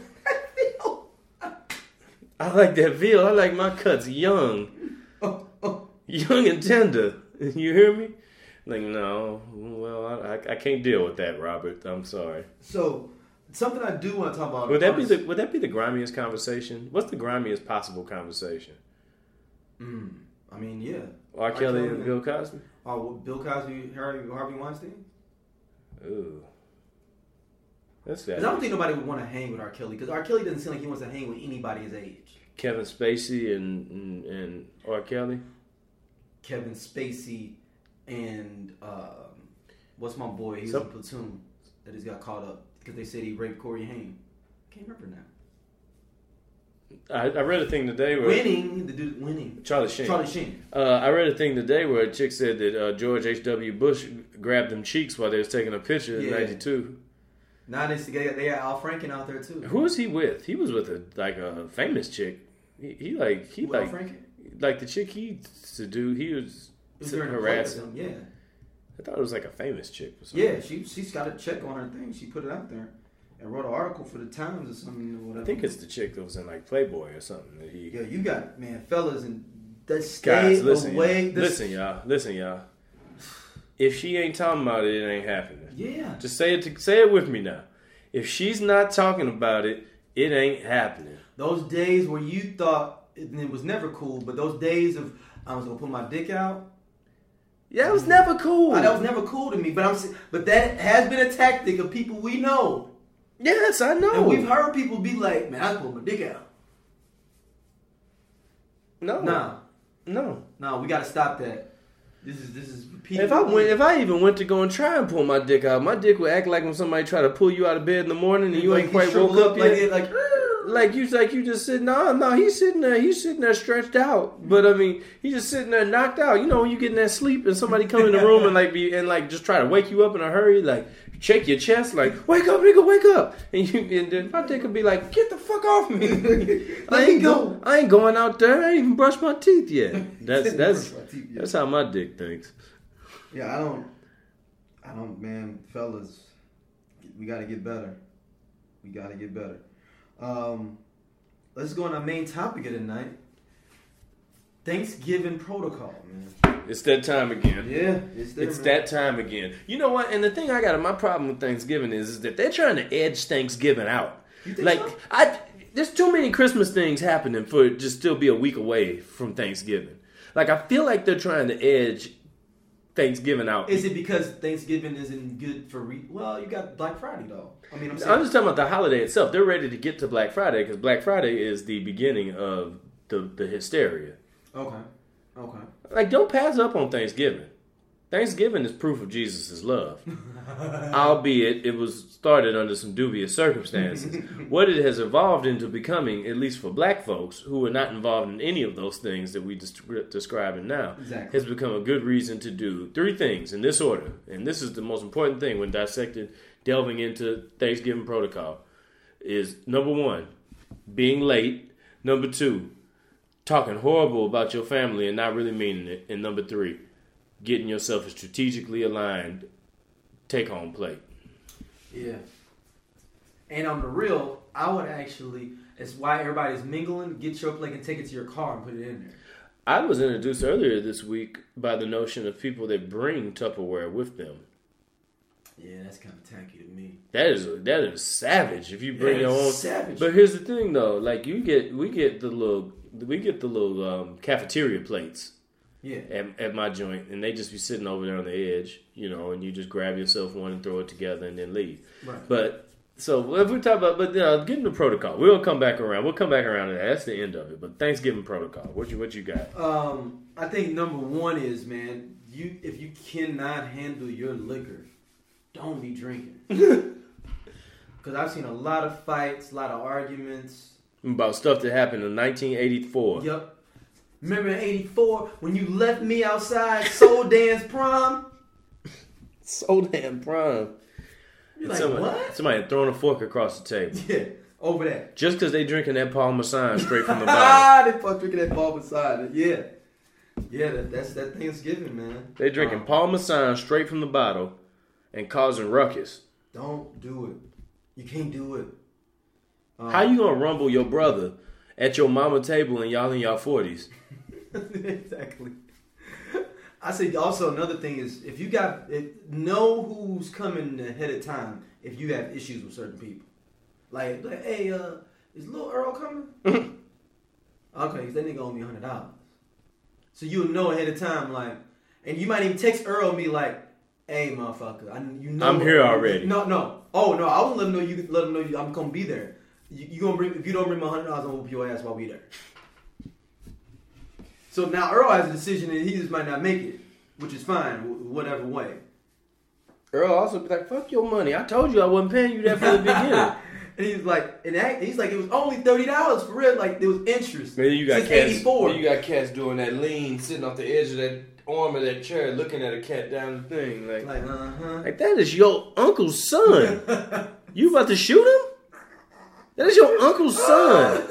Speaker 5: I like that veal. I like my cuts young, young and tender. You hear me? Like, no, well, I can't deal with that, Robert. I'm sorry.
Speaker 4: So something I do want to talk about.
Speaker 5: Would that be the grimiest conversation? What's the grimiest possible conversation?
Speaker 4: I mean, yeah.
Speaker 5: R. Kelly and Bill Cosby?
Speaker 4: Bill Cosby, Harvey Weinstein?
Speaker 5: Ooh. That's sad.
Speaker 4: Because I don't think nobody would want to hang with R. Kelly. Because R. Kelly doesn't seem like he wants to hang with anybody his age.
Speaker 5: Kevin Spacey and R. Kelly?
Speaker 4: Kevin Spacey and what's my boy? He's in Platoon that he's got caught up because they said he raped Corey Haim. I can't remember now.
Speaker 5: I read a thing today where
Speaker 4: The dude winning.
Speaker 5: Charlie Sheen. I read a thing today where a chick said that George H.W. Bush grabbed them cheeks while they was taking a picture in '92.
Speaker 4: Now they got Al Franken out there too.
Speaker 5: Who was he with? He was with a famous chick. He like
Speaker 4: Al Franken?
Speaker 5: Like the chick he seduced. He was
Speaker 4: during
Speaker 5: harassing.
Speaker 4: Yeah.
Speaker 5: I thought it was like a famous chick or something.
Speaker 4: Yeah, she's got a check on her thing. She put it out there and wrote an article for the Times or something or whatever.
Speaker 5: I think it's the chick that was in like Playboy or something. That he.
Speaker 4: Yeah, you got fellas and that
Speaker 5: Guys,
Speaker 4: stay
Speaker 5: listen,
Speaker 4: away.
Speaker 5: Listen, y'all. If she ain't talking about it, it ain't happening.
Speaker 4: Yeah.
Speaker 5: Just say it with me now. If she's not talking about it, it ain't happening.
Speaker 4: Those days where you thought it was never cool, but those days of I was gonna put my dick out.
Speaker 5: Yeah, it was never cool.
Speaker 4: That was never cool to me. But that has been a tactic of people we know.
Speaker 5: Yes, I know.
Speaker 4: And we've heard people be like, "Man, I pulled my dick out." No, we gotta stop that. This is repeating.
Speaker 5: If I even went to go and try and pull my dick out, my dick would act like when somebody try to pull you out of bed in the morning and you ain't quite woke up yet. Like you just sitting. No, he's sitting there stretched out. But I mean, he's just sitting there knocked out. You know, when you get in that sleep and somebody come in the room and just try to wake you up in a hurry, like shake your chest, like wake up, nigga, wake up. And then my dick would be like, get the fuck off me. I ain't going out there. I ain't even brushed my teeth yet. That's how my dick thinks.
Speaker 4: Yeah, I don't, man, fellas. We got to get better. Let's go on our main topic of the night. Thanksgiving protocol, man.
Speaker 5: It's that time again.
Speaker 4: Yeah, it's
Speaker 5: that time again. You know what? And the thing my problem with Thanksgiving is that they're trying to edge Thanksgiving out.
Speaker 4: You think so?
Speaker 5: There's too many Christmas things happening for it to still be a week away from Thanksgiving. Like, I feel like they're trying to edge Thanksgiving out.
Speaker 4: Is it because Thanksgiving isn't good for well, you got Black Friday though. I'm
Speaker 5: just talking about the holiday itself. They're ready to get to Black Friday because Black Friday is the beginning of the hysteria.
Speaker 4: Okay.
Speaker 5: Like, don't pass up on Thanksgiving. Thanksgiving is proof of Jesus' love. Albeit it was started under some dubious circumstances. What it has evolved into becoming, at least for black folks who are not involved in any of those things that we describing now,
Speaker 4: exactly,
Speaker 5: has become a good reason to do 3 things in this order. And this is the most important thing when delving into Thanksgiving protocol is, number 1, being late. Number 2, talking horrible about your family and not really meaning it. And number 3, getting yourself a strategically aligned take-home plate.
Speaker 4: Yeah. And on the real, I would actually, it's why everybody's mingling, get your plate and take it to your car and put it in there.
Speaker 5: I was introduced earlier this week by the notion of people that bring Tupperware with them.
Speaker 4: Yeah, that's kind of tacky to me.
Speaker 5: That is savage if you bring your own.
Speaker 4: Savage.
Speaker 5: But here's the thing though, like we get the little cafeteria plates.
Speaker 4: Yeah.
Speaker 5: At my joint, and they just be sitting over there on the edge, and you just grab yourself one and throw it together and then leave.
Speaker 4: Right.
Speaker 5: But so if we talk about, getting the protocol, we'll come back around. We'll come back around to that. That's the end of it. But Thanksgiving protocol, what you got?
Speaker 4: I think number 1 is, man, if you cannot handle your liquor, don't be drinking. Because I've seen a lot of fights, a lot of arguments
Speaker 5: About stuff that happened in 1984.
Speaker 4: Yep. Remember in 84 when you left me outside Soul Dance Prom?
Speaker 5: Soul Dance Prom.
Speaker 4: You're like, what?
Speaker 5: Somebody had thrown a fork across the table.
Speaker 4: Yeah, over that.
Speaker 5: Just because they drinking that Parmesan straight from the bottle.
Speaker 4: They fuck drinking that Parmesan. Yeah. Yeah, that's that Thanksgiving, man.
Speaker 5: They drinking Parmesan straight from the bottle and causing ruckus.
Speaker 4: Don't do it. You can't do it.
Speaker 5: How you gonna rumble your brother at your mama table and y'all in y'all 40s?
Speaker 4: Exactly. I say also another thing is know who's coming ahead of time if you have issues with certain people. Like hey, is Lil Earl coming? Okay, because that nigga owe me $100. So you'll know ahead of time, like, and you might even text Earl me like, hey motherfucker, I'm
Speaker 5: here already.
Speaker 4: No. Oh no, I won't let him know I'm gonna be there. You gonna bring, if you don't bring my $100, I'm gonna whoop your ass while we there. So now Earl has a decision and he just might not make it, which is fine, whatever way.
Speaker 5: Earl also be like, fuck your money. I told you I wasn't paying you that for the beginning.
Speaker 4: And he's like, it was only $30 for real. Like, there was interest.
Speaker 5: Man, you got
Speaker 4: since
Speaker 5: cats,
Speaker 4: 84.
Speaker 5: you got cats doing that lean, sitting off the edge of that arm of that chair, looking at a cat down the thing. Like that is your uncle's son. You about to shoot him? That is your uncle's son.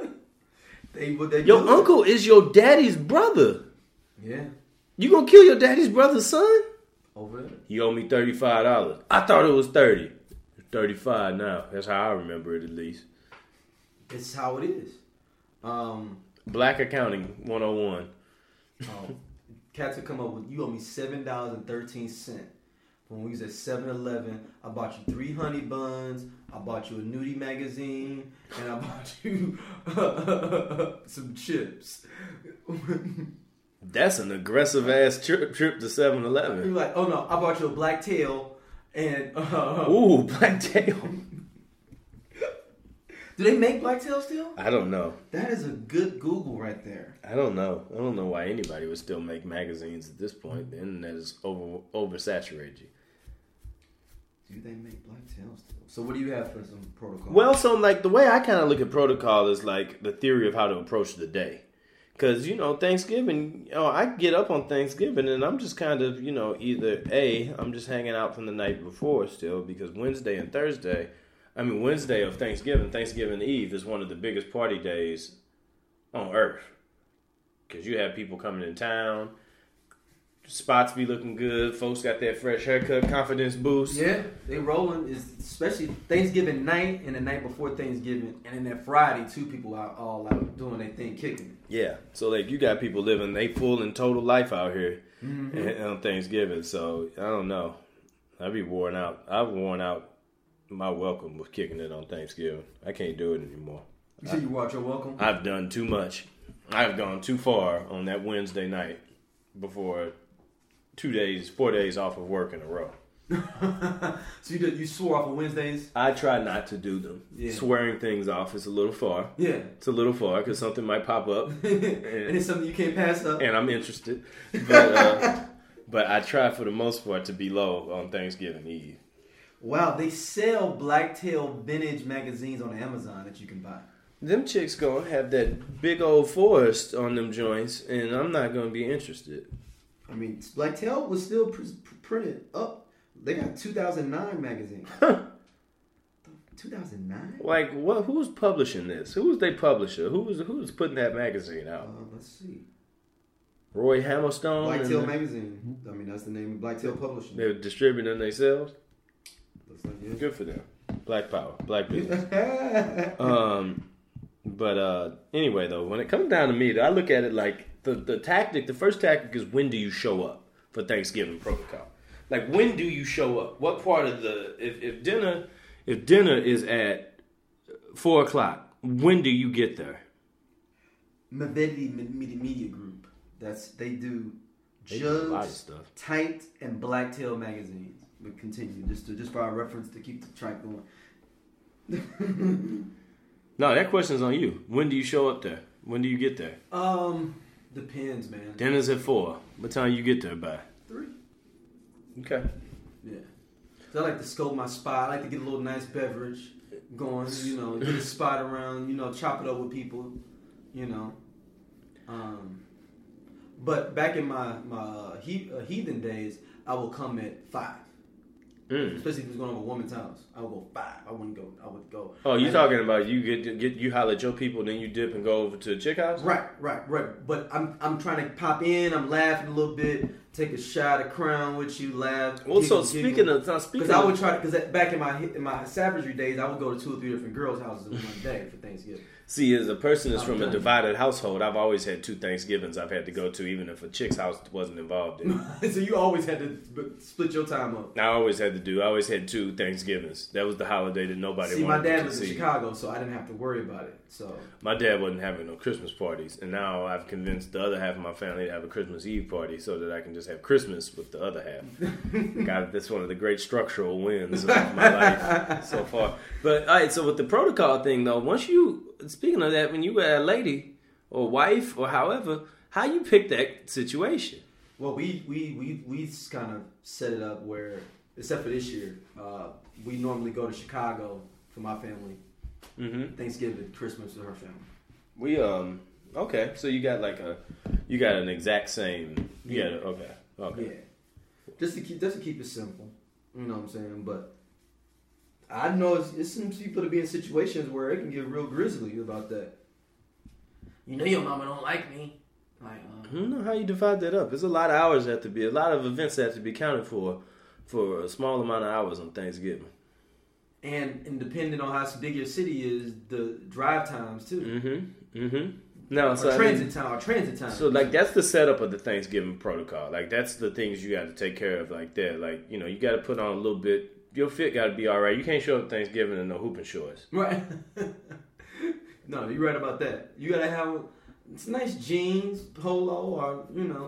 Speaker 5: Your uncle is your daddy's brother.
Speaker 4: Yeah.
Speaker 5: You gonna kill your daddy's brother's son?
Speaker 4: Over it.
Speaker 5: You owe me $35. I thought it was $30. It's $35 now. That's how I remember it, at least.
Speaker 4: It's how it is.
Speaker 5: Black accounting 101.
Speaker 4: Cats would come up with, you owe me $7.13. When we was at 7-Eleven, I bought you 3 honey buns, I bought you a nudie magazine, and I bought you some chips.
Speaker 5: That's an aggressive ass trip to 7-Eleven.
Speaker 4: You're like, oh no, I bought you a black tail and
Speaker 5: ooh, black tail.
Speaker 4: Do they make black tail still?
Speaker 5: I don't know.
Speaker 4: That is a good Google right there.
Speaker 5: I don't know. I don't know why anybody would still make magazines at this point. The internet is oversaturated.
Speaker 4: Do they make black tail still? So what do you have for some protocol?
Speaker 5: Well, so like the way I kind of look at protocol is like the theory of how to approach the day. Because, Thanksgiving, I get up on Thanksgiving and I'm just kind of, either I'm just hanging out from the night before still because Wednesday of Thanksgiving Eve is one of the biggest party days on earth. Because you have people coming in town, Spots be looking good. Folks got that fresh haircut, confidence boost.
Speaker 4: Yeah, they rolling. Especially Thanksgiving night and the night before Thanksgiving, and then that Friday, too. People all out doing their thing, kicking.
Speaker 5: Yeah, so like you got people living they full and total life out here on Thanksgiving. So I don't know. I'd be worn out. I've worn out my welcome with kicking it on Thanksgiving. I can't do it anymore.
Speaker 4: You said you watch your welcome?
Speaker 5: I've done too much. I've gone too far on that Wednesday night before 4 days off of work in a row.
Speaker 4: So you swore off on Wednesdays?
Speaker 5: I try not to do them.
Speaker 4: Yeah.
Speaker 5: Swearing things off is a little far.
Speaker 4: Yeah.
Speaker 5: It's a little far because something might pop up.
Speaker 4: And it's something you can't pass up.
Speaker 5: And I'm interested. But I try for the most part to be low on Thanksgiving Eve.
Speaker 4: Wow, they sell Blacktail vintage magazines on Amazon that you can buy.
Speaker 5: Them chicks gonna have that big old forest on them joints, and I'm not gonna be interested.
Speaker 4: I mean, Blacktail was still printed up. They got 2009 magazine. 2009?
Speaker 5: Like, what? Who's publishing this? Who's their publisher? Who's putting that magazine out?
Speaker 4: Let's see.
Speaker 5: Roy Hammerstone.
Speaker 4: Blacktail magazine. I mean, that's the name of Blacktail Publishing.
Speaker 5: They're distributing themselves.
Speaker 4: Looks like it.
Speaker 5: Good for them. Black power, black business. But anyway, though, when it comes down to me, I look at it like the first tactic is when do you show up for Thanksgiving protocol? Like, when do you show up? What part of if dinner is at 4:00, when do you get there?
Speaker 4: Mavedi Media Group. They do
Speaker 5: They do a lot of
Speaker 4: Judge,
Speaker 5: stuff.
Speaker 4: Tight, and Blacktail magazines. We continue just for our reference to keep the track going.
Speaker 5: No, that question's on you. When do you show up there? When do you get there?
Speaker 4: Depends, man.
Speaker 5: Dinner's at 4:00. What time you get there by?
Speaker 4: 3.
Speaker 5: Okay.
Speaker 4: Yeah. So I like to scope my spot. I like to get a little nice beverage going, get a spot around, chop it up with people, But back in my heathen days, I will come at 5. Especially if it was going to a woman's house. I would go 5. I would go.
Speaker 5: Oh, you talking about you you holler at your people, then you dip and go over to the chick house?
Speaker 4: Right. But I'm trying to pop in. I'm laughing a little bit. Take a shot of Crown with you. Laugh.
Speaker 5: Well, so speaking of,
Speaker 4: because I would try because back in my savagery days, I would go to 2 or 3 different girls' houses in one day for Thanksgiving.
Speaker 5: See, as a person that's from a divided household, I've always had 2 Thanksgivings I've had to go to, even if a chick's house wasn't involved in it.
Speaker 4: So you always had to split your time up.
Speaker 5: I always had 2 Thanksgivings. That was the holiday that nobody wanted to see.
Speaker 4: See, my dad was in Chicago, so I didn't have to worry about it. So
Speaker 5: my dad wasn't having no Christmas parties, and now I've convinced the other half of my family to have a Christmas Eve party so that I can just have Christmas with the other half. God, that's one of the great structural wins of my life so far. But all right, so with the protocol thing though, speaking of that, when you got a lady or wife or however, how you pick that situation?
Speaker 4: Well, we kind of set it up where, except for this year, we normally go to Chicago for my family. Mm-hmm. Thanksgiving, Christmas with her family.
Speaker 5: We okay, so you got an exact same. Okay.
Speaker 4: Yeah, just to keep it simple. You know what I'm saying? But I know it's some people to be in situations where it can get real grisly about that. Your mama don't like me. Like,
Speaker 5: I don't know how you divide that up. There's a lot of hours that have to be, a lot of events that have to be counted for a small amount of hours on Thanksgiving.
Speaker 4: And depending on how big your city is, the drive times too.
Speaker 5: No, so
Speaker 4: transit time.
Speaker 5: So like that's the setup of the Thanksgiving protocol. Like that's the things you got to take care of. Like that. Like you got to put on a little bit. Your fit got to be all right. You can't show up Thanksgiving in no hooping shorts.
Speaker 4: Right. No, you're right about that. You gotta have nice jeans, polo, or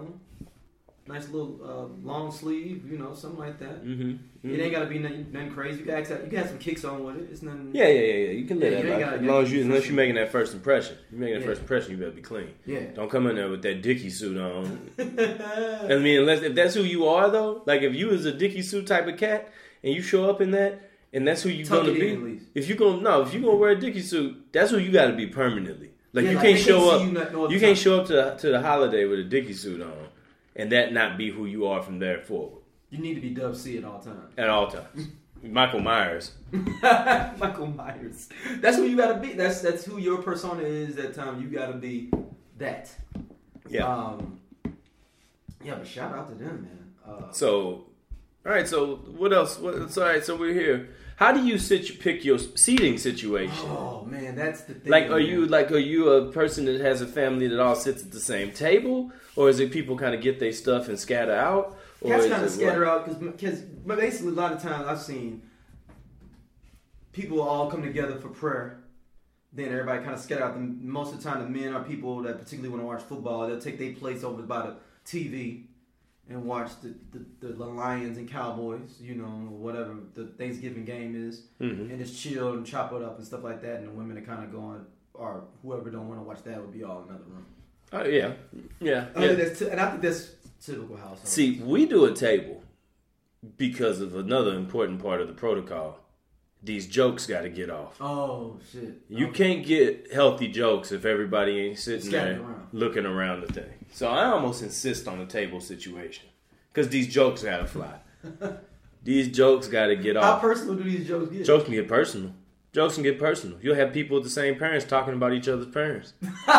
Speaker 4: nice little long sleeve, something like that. It ain't gotta be nothing crazy. You can have some kicks on with it. It's nothing.
Speaker 5: Yeah. You can live that. As long as unless you're making that first impression. You're making that first impression, you better be clean.
Speaker 4: Yeah.
Speaker 5: Don't come in there with that Dickie suit on. I mean, if that's who you are though, like if you was a Dickie suit type of cat and you show up in that, and that's who you're gonna be. If you're gonna wear a Dickie suit, that's who you got to be permanently. Like you can't show up. You can't show up to the holiday with a Dickie suit on, and that not be who you are from there forward.
Speaker 4: You need to be Dub C at all times.
Speaker 5: At all times. Michael Myers.
Speaker 4: Michael Myers. That's who you gotta be. That's who your persona is that time. You gotta be that.
Speaker 5: Yeah.
Speaker 4: Yeah, but shout out to them, man.
Speaker 5: So, all right. So what else? All right. So we're here. How do you pick your seating situation?
Speaker 4: Oh man, that's the thing.
Speaker 5: Like, are you a person that has a family that all sits at the same table, or is it people kind of get their stuff and scatter out?
Speaker 4: Cats kind of scatter out because basically a lot of times I've seen people all come together for prayer. Then everybody kind of scatter out. Most of the time, the men are people that particularly want to watch football. They'll take their place over by the TV and watch the Lions and Cowboys, you know, whatever the Thanksgiving game is, and just chill and chop it up and stuff like that. And the women are kind of going, or whoever don't want to watch that would be all in another room.
Speaker 5: Oh yeah.
Speaker 4: And I think that's typical household.
Speaker 5: See, we do a table because of another important part of the protocol. These jokes got to get off.
Speaker 4: Oh shit!
Speaker 5: You can't get healthy jokes if everybody ain't sitting there looking around the thing. So I almost insist on a table situation because these jokes got to fly. These jokes got to get off.
Speaker 4: How personal do these jokes get?
Speaker 5: Jokes can get personal. Jokes can get personal. You'll have people with the same parents talking about each other's parents.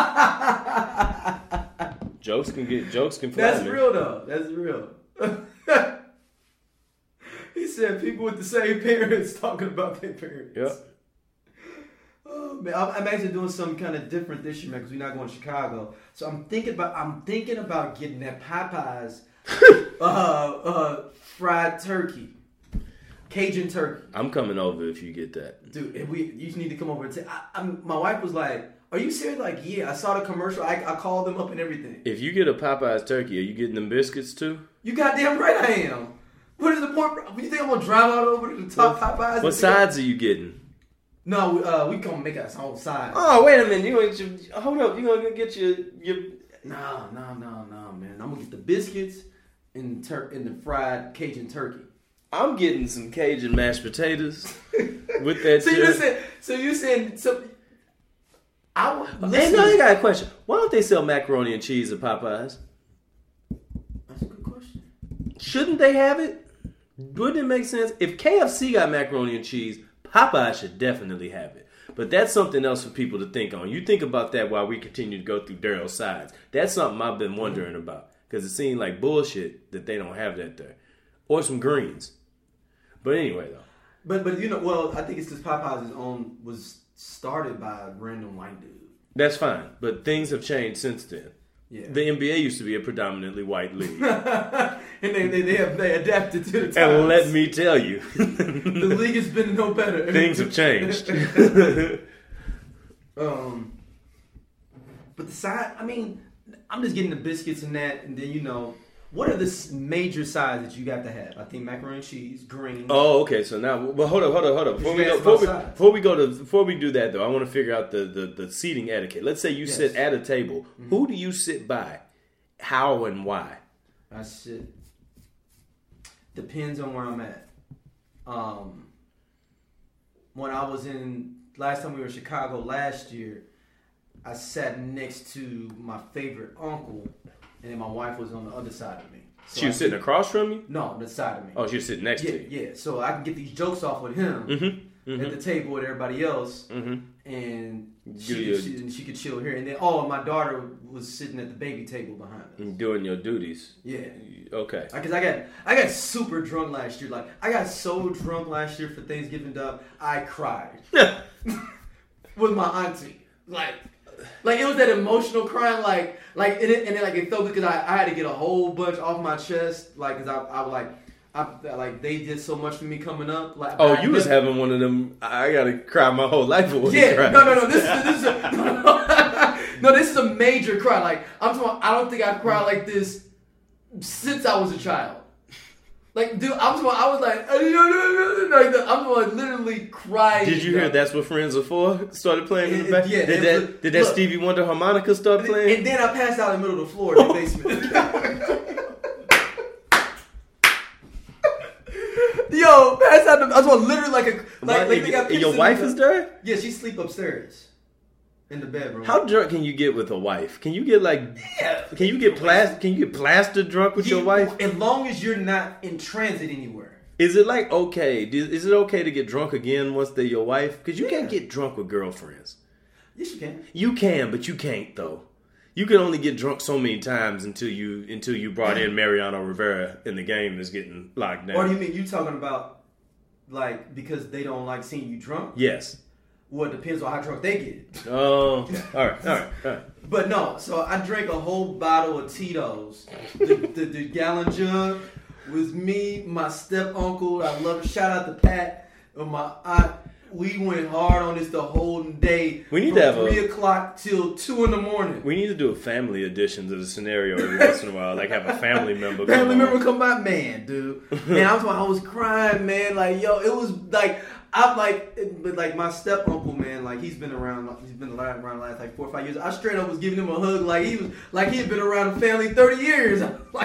Speaker 5: Jokes can fly.
Speaker 4: That's real though. That's real. He said people with the same parents talking about their parents.
Speaker 5: Yep.
Speaker 4: Oh man, I'm actually doing something kind of different this year, man, because we're not going to Chicago. So I'm thinking about getting that Popeyes fried turkey, Cajun turkey.
Speaker 5: I'm coming over if you get that,
Speaker 4: dude. You need to come over and my wife was like, "Are you serious?" Like, yeah, I saw the commercial. I called them up and everything.
Speaker 5: If you get a Popeyes turkey, are you getting them biscuits too?
Speaker 4: You goddamn right I am. What is the point? You think I'm gonna drive out over to the top Popeyes?
Speaker 5: What sides are you getting?
Speaker 4: No, we gonna make us own sides.
Speaker 5: Oh, wait a minute. Hold up. You gonna get your?
Speaker 4: No, man. I'm gonna get the biscuits and the fried Cajun turkey.
Speaker 5: I'm getting some Cajun mashed potatoes with that.
Speaker 4: So you saying
Speaker 5: I got a question. Why don't they sell macaroni and cheese at Popeyes?
Speaker 4: That's a good question.
Speaker 5: Shouldn't they have it? Wouldn't it make sense? If KFC got macaroni and cheese, Popeye should definitely have it. But that's something else for people to think on. You think about that while we continue to go through Daryl's sides. That's something I've been wondering about. Because it seems like bullshit that they don't have that there. Or some greens. But anyway, though.
Speaker 4: But you know, well, I think it's because Popeyes was started by a random white dude.
Speaker 5: That's fine. But things have changed since then.
Speaker 4: Yeah.
Speaker 5: The NBA used to be a predominantly white league.
Speaker 4: And they adapted to the times.
Speaker 5: And let me tell you.
Speaker 4: The league has been no better.
Speaker 5: Things have changed.
Speaker 4: But the side, I mean, I'm just getting the biscuits and that, and then, you know, what are the major sides that you got to have? I think macaroni and cheese, greens.
Speaker 5: Oh, okay. So now, but hold up. Before we do that though, I want to figure out the seating etiquette. Let's say you sit at a table. Mm-hmm. Who do you sit by? How and why?
Speaker 4: I sit. Depends on where I'm at. When I was last time we were in Chicago last year, I sat next to my favorite uncle. And then my wife was on the other side of me. So
Speaker 5: she was sitting across from you?
Speaker 4: No, on the side of me.
Speaker 5: Oh, she was sitting next to you.
Speaker 4: Yeah, so I can get these jokes off with him at the table with everybody else. And she could chill here. And then, my daughter was sitting at the baby table behind us.
Speaker 5: And doing your duties.
Speaker 4: Yeah.
Speaker 5: Okay.
Speaker 4: Because I got super drunk last year. Like, I got so drunk last year for Thanksgiving, dog, I cried. With my auntie. Like it was that emotional crying, and then it felt good because I had to get a whole bunch off my chest, like, because I they did so much for me coming up. Like,
Speaker 5: you was having one of them. I gotta cry my whole life away.
Speaker 4: Yeah, no. This is a major cry. Like, I'm talking. I don't think I've cried like this since I was a child. Like, dude, I was like, I'm literally crying.
Speaker 5: Did you hear That's What Friends Are For? Started playing in the back?
Speaker 4: Yeah.
Speaker 5: Did that Stevie Wonder harmonica start playing?
Speaker 4: And then I passed out in the middle of the floor in the basement. Yo, passed out. I was literally
Speaker 5: your wife is there?
Speaker 4: Yeah, she sleep upstairs. In the bedroom.
Speaker 5: How drunk can you get with a wife? Can you get Can you get plastered drunk with your wife?
Speaker 4: As long as you're not in transit anywhere.
Speaker 5: Is it okay? Is it okay to get drunk again once they're your wife? Because you can't get drunk with girlfriends.
Speaker 4: Yes, you can.
Speaker 5: You can, but you can't though. you can only get drunk so many times until you brought in Mariano Rivera and the game is getting locked down.
Speaker 4: Or do you mean you talking about like because they don't like seeing you drunk?
Speaker 5: Yes.
Speaker 4: Well, it depends on how drunk they get.
Speaker 5: Oh, all right.
Speaker 4: But no, so I drank a whole bottle of Tito's. The gallon jug was me, my step uncle. I love it. Shout out to Pat and my aunt. We went hard on this the whole day.
Speaker 5: We need
Speaker 4: from
Speaker 5: to have
Speaker 4: 3 o'clock till 2 in the morning.
Speaker 5: We need to do a family edition to the scenario every once in a while. Like have a family member.
Speaker 4: Come by, man, dude. Man, I was crying, man. Like, yo, it was like but like my step uncle, man. Like he's been around the last like 4 or 5 years. I straight up was giving him a hug, like he had been around the family 30 years.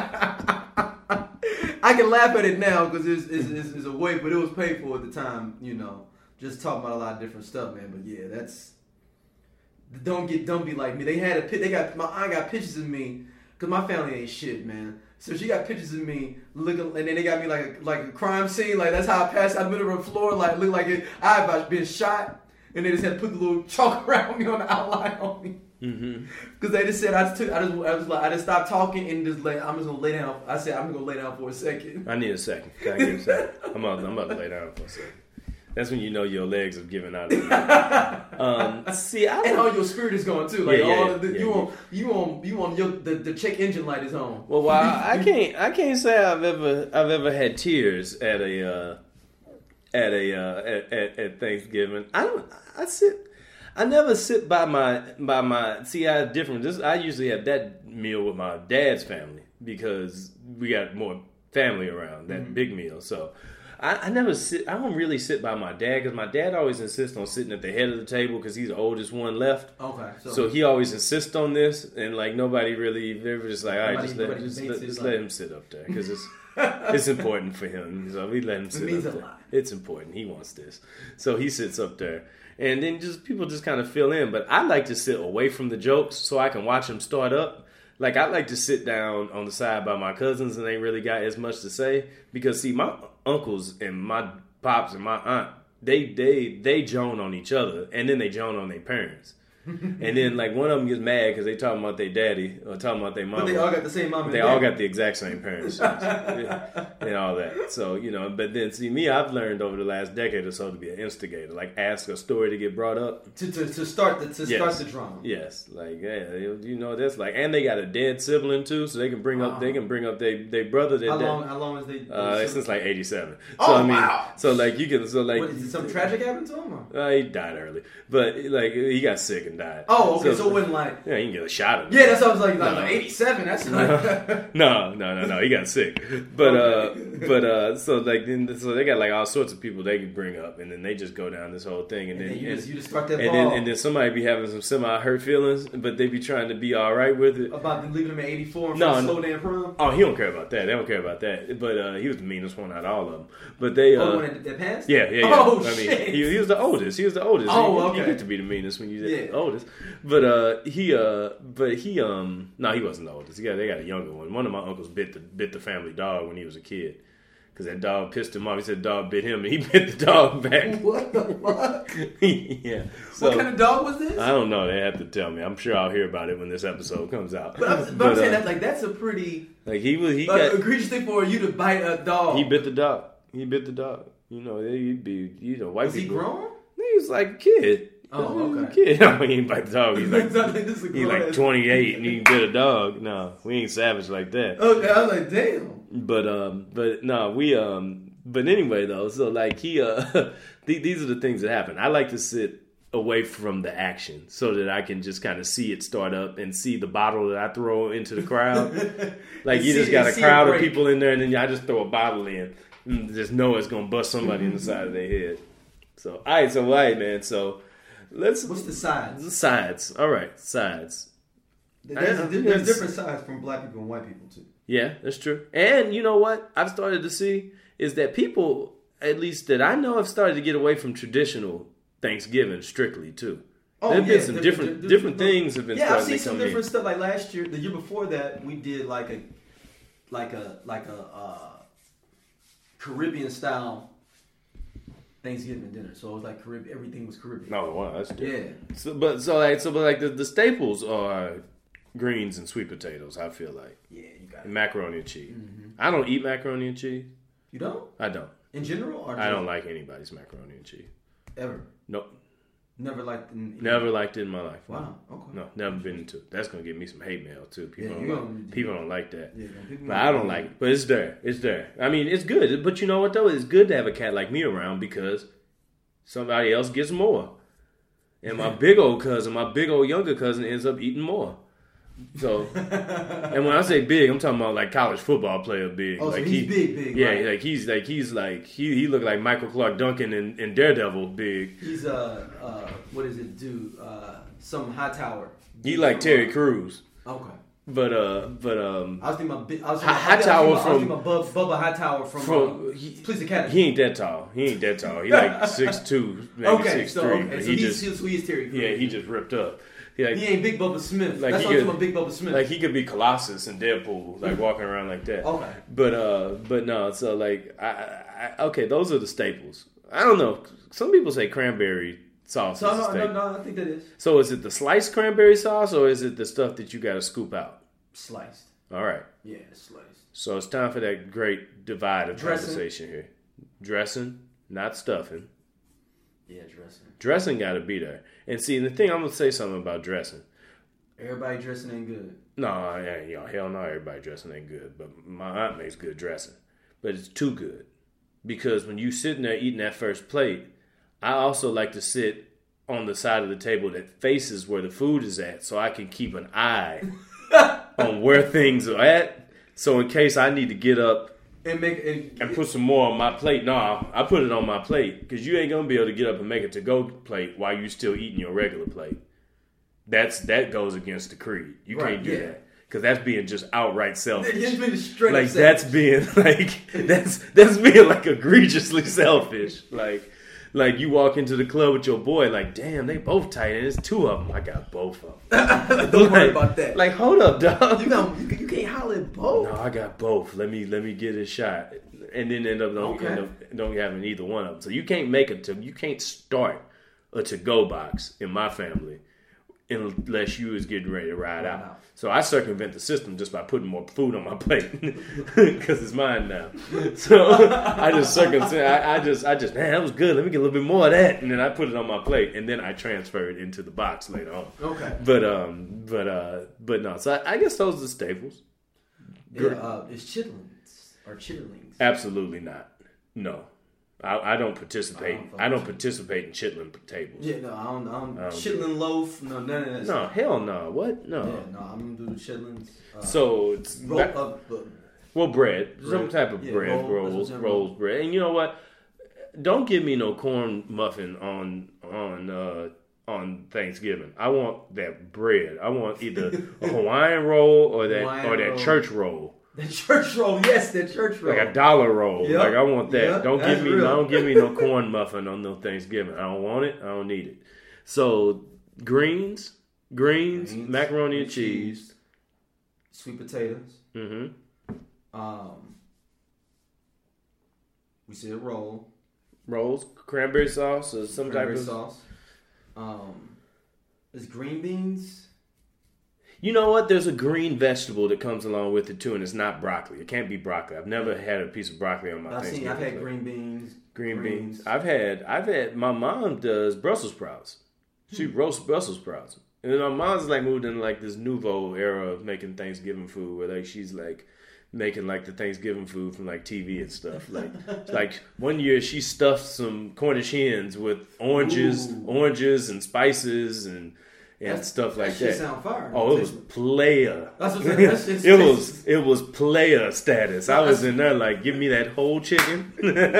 Speaker 4: I can laugh at it now because it's a way, but it was painful at the time, you know. Just talking about a lot of different stuff, man. But yeah, that's don't be like me. My aunt got pictures of me because my family ain't shit, man. So she got pictures of me looking, and then they got me like a crime scene. Like that's how I passed out in the middle of the floor, like look like I had been shot, and they just had to put the little chalk around me on the outline on me. Because they just said I just stopped talking and just I'm just gonna lay down. I said I'm gonna lay down for a second.
Speaker 5: I need a second. Can I get a second? I'm about to lay down for a second. That's when you know your legs have given out. And
Speaker 4: all your spirit is going too. Like you want the check engine light is on.
Speaker 5: Well, I can't say I've ever had tears at Thanksgiving. I never sit by my. See, I different. I usually have that meal with my dad's family because we got more family around that big meal. So. I never sit. I don't really sit by my dad because my dad always insists on sitting at the head of the table because he's the oldest one left.
Speaker 4: Okay.
Speaker 5: So he always insists on this, and like nobody really. They're just like, all right, just let him sit up there because it's important for him. So we let him sit up there. It's important. He wants this, so he sits up there, and then people just kind of fill in. But I like to sit away from the jokes so I can watch them start up. Like, I like to sit down on the side by my cousins and they ain't really got as much to say. Because, see, my uncles and my pops and my aunt, they joan on each other. And then they joan on their parents. And then, like, one of them gets mad because they talking about their daddy or talking about their mama.
Speaker 4: But they all got the same mama and
Speaker 5: They
Speaker 4: daddy.
Speaker 5: all got the exact same parents. And all that. So, you know, but then, see, me, I've learned over the last decade or so to be an instigator. Like, ask a story to get brought up.
Speaker 4: To start the drama.
Speaker 5: Yes. Like, yeah, you know, that's like, and they got a dead sibling, too, so they can bring up their brother.
Speaker 4: How long is they?
Speaker 5: Since like 87.
Speaker 4: Oh,
Speaker 5: so, I mean,
Speaker 4: wow.
Speaker 5: So, like, you can, so, like.
Speaker 4: What, is something tragic happened to him? Or?
Speaker 5: He died early. But, like, he got sick and died.
Speaker 4: Oh, okay. So it wasn't like.
Speaker 5: Yeah, you can get a shot of it.
Speaker 4: Yeah, that's what I was like 87. That's like.
Speaker 5: No. He got sick. But so like so they got like all sorts of people they can bring up, and then they just go down this whole thing, and then
Speaker 4: you just start that ball.
Speaker 5: And then somebody be having some semi-hurt feelings, but they be trying to be all right with it.
Speaker 4: About them leaving him at 84 and slow down prom?
Speaker 5: Oh, he don't care about that. They don't care about that. But he was the meanest one out of all of them. But they.
Speaker 4: One that passed?
Speaker 5: Yeah.
Speaker 4: Oh,
Speaker 5: I mean,
Speaker 4: shit.
Speaker 5: he was the oldest.
Speaker 4: Oh, okay.
Speaker 5: You get to be the meanest when you're the oldest. But he wasn't the oldest. They got a younger one. One of my uncles bit the family dog when he was a kid. Because that dog pissed him off. He said the dog bit him, and he bit the dog back.
Speaker 4: What the fuck?
Speaker 5: Yeah. So,
Speaker 4: what kind of dog was this?
Speaker 5: I don't know. They have to tell me. I'm sure I'll hear about it when this episode comes out.
Speaker 4: But I'm saying that's a pretty egregious thing for you to bite a dog.
Speaker 5: He bit the dog. You know, white people.
Speaker 4: Was he grown?
Speaker 5: He was like a kid.
Speaker 4: Oh, okay.
Speaker 5: Kid. I mean, he ain't bite the dog. He's like 28 and he bit a dog. No, we ain't savage like that.
Speaker 4: Okay, I was like, damn.
Speaker 5: But no, we but anyway though, so like he these are the things that happen. I like to sit away from the action so that I can just kind of see it start up and see the bottle that I throw into the crowd. Like you just got a crowd of people in there, and then I just throw a bottle in and just know it's gonna bust somebody in the side of their head. So all right, man. So what's
Speaker 4: the sides?
Speaker 5: The sides. All right, sides.
Speaker 4: There's different sides from black people and white people too.
Speaker 5: Yeah, that's true. And you know what I've started to see is that people, at least that I know, have started to get away from traditional Thanksgiving strictly too.
Speaker 4: Oh,
Speaker 5: there've been some different things have been.
Speaker 4: Yeah,
Speaker 5: starting
Speaker 4: I've seen
Speaker 5: to
Speaker 4: some
Speaker 5: come
Speaker 4: different
Speaker 5: in.
Speaker 4: stuff. Like last year, the year before that, we did like a Caribbean style Thanksgiving dinner. So it was like everything was Caribbean.
Speaker 5: Oh wow, that's different.
Speaker 4: Yeah.
Speaker 5: So the staples are greens and sweet potatoes. I feel like
Speaker 4: Yeah, you got it.
Speaker 5: and macaroni and cheese. I don't eat macaroni and cheese.
Speaker 4: You don't?
Speaker 5: I don't.
Speaker 4: In general, or
Speaker 5: I don't like anybody's macaroni and cheese.
Speaker 4: ever.
Speaker 5: Nope.
Speaker 4: Never liked.
Speaker 5: Never liked it in my life.
Speaker 4: Wow. Okay.
Speaker 5: No, never been into it. That's gonna give me some hate mail too. People
Speaker 4: Yeah,
Speaker 5: don't
Speaker 4: you
Speaker 5: like,
Speaker 4: gonna-
Speaker 5: people don't like that.
Speaker 4: Yeah, people
Speaker 5: But I don't like it. But it's there. It's there. I mean, it's good. But you know what though? It's good to have a cat like me around because somebody else gets more. And my big old cousin, my big old younger cousin ends up eating more. So, and when I say big, I'm talking about like college football player big.
Speaker 4: Oh, so
Speaker 5: like
Speaker 4: he's big,
Speaker 5: Yeah,
Speaker 4: right?
Speaker 5: he looked like Michael Clark Duncan in Daredevil big.
Speaker 4: He's what does it do? Some high tower.
Speaker 5: He like Terry Crews.
Speaker 4: Okay.
Speaker 5: But
Speaker 4: I was thinking about
Speaker 5: Hightower
Speaker 4: Bubba Hightower from Police Academy.
Speaker 5: He ain't that tall. He like 6'2", maybe 6'3".
Speaker 4: So he is Terry Crews.
Speaker 5: Yeah, he just ripped up.
Speaker 4: He ain't Big Bubba Smith.
Speaker 5: Like
Speaker 4: That's
Speaker 5: he
Speaker 4: what I'm
Speaker 5: could-
Speaker 4: talking about, Big Bubba Smith.
Speaker 5: Like he could be Colossus and Deadpool, like walking around like that.
Speaker 4: Okay.
Speaker 5: But no. So like, okay, those are the staples. I don't know. Some people say cranberry sauce is a staple.
Speaker 4: No, I think that is
Speaker 5: So is it the sliced cranberry sauce or is it the stuff that you got to scoop out?
Speaker 4: sliced.
Speaker 5: All right.
Speaker 4: Yeah, sliced.
Speaker 5: So it's time for that great divide of
Speaker 4: Dressing.
Speaker 5: conversation here. Dressing, not stuffing.
Speaker 4: Yeah, dressing.
Speaker 5: Dressing got to be there. And see, the thing I'm gonna say something about dressing.
Speaker 4: Everybody dressing ain't good.
Speaker 5: No, hell no, everybody dressing ain't good. But my aunt makes good dressing, but it's too good because when you sitting there eating that first plate, I also like to sit on the side of the table that faces where the food is at, so I can keep an eye on where things are at. So in case I need to get up and put some more on my plate. No, I put it on my plate because you ain't gonna be able to get up and make a to-go plate while you still eating your regular plate. That goes against the creed. You can't do that because that's being just outright selfish. Like that's being that's being like egregiously selfish. Like you walk into the club with your boy, like, damn, they both tight, and it's two of them. I got both of them.
Speaker 4: Don't worry about that.
Speaker 5: Like, hold up, dog.
Speaker 4: You can't holler at both.
Speaker 5: No, I got both. Let me get a shot, and then end up don't having either one of them. So you can't you can't start a to-go box in my family unless you is getting ready to ride out. So I circumvent the system just by putting more food on my plate because it's mine now. So I just I just man, that was good. Let me get a little bit more of that, and then I put it on my plate, and then I transfer it into the box later on.
Speaker 4: Okay.
Speaker 5: But no. So I guess those are the staples.
Speaker 4: Yeah, it's chitlins or chitterlings.
Speaker 5: Absolutely not. No. I don't participate. I don't participate in chitlin tables.
Speaker 4: Yeah, no, I don't chitlin loaf, no, none of that.
Speaker 5: No, hell no. What? No.
Speaker 4: Yeah, no, I'm gonna do the chitlins.
Speaker 5: So it's bread, some type of bread, rolls, bread. And you know what? Don't give me no corn muffin on Thanksgiving. I want that bread. I want either a Hawaiian roll or that church roll.
Speaker 4: The church roll, yes, the church roll.
Speaker 5: Like a dollar roll.
Speaker 4: Yep.
Speaker 5: Like I want that.
Speaker 4: Yep,
Speaker 5: Don't give me no corn muffin on no Thanksgiving. I don't want it. I don't need it. So greens, macaroni and cheese,
Speaker 4: sweet potatoes.
Speaker 5: Mm-hmm.
Speaker 4: We said roll.
Speaker 5: Rolls, cranberry sauce, or some
Speaker 4: Cranberry
Speaker 5: type of
Speaker 4: sauce. Is green beans?
Speaker 5: You know what? There's a green vegetable that comes along with it too, and it's not broccoli. It can't be broccoli. I've never had a piece of broccoli on my Thanksgiving.
Speaker 4: I've had green beans.
Speaker 5: Green beans. I've had. My mom does Brussels sprouts. She roasts Brussels sprouts, and then my mom's like moved into like this nouveau era of making Thanksgiving food, where like she's like making like the Thanksgiving food from like TV and stuff. Like one year she stuffed some Cornish hens with oranges and spices and stuff like that.
Speaker 4: That sound fire.
Speaker 5: Oh, it was player.
Speaker 4: That's what I'm saying.
Speaker 5: It was player status. I was in there like, give me that whole chicken.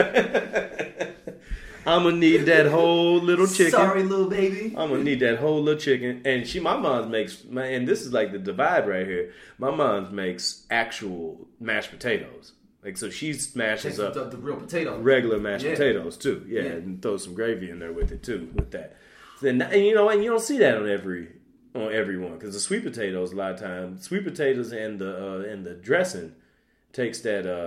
Speaker 5: I'm gonna need that whole little chicken.
Speaker 4: Sorry, little baby.
Speaker 5: I'm gonna need that whole little chicken. And my mom makes, and this is like the divide right here. My mom makes actual mashed potatoes. Like, so she smashes up
Speaker 4: the real potato,
Speaker 5: regular mashed potatoes too. Yeah, and throw some gravy in there with it too. With that. And you know what? You don't see that on everyone because the sweet potatoes a lot of times, sweet potatoes and the dressing takes that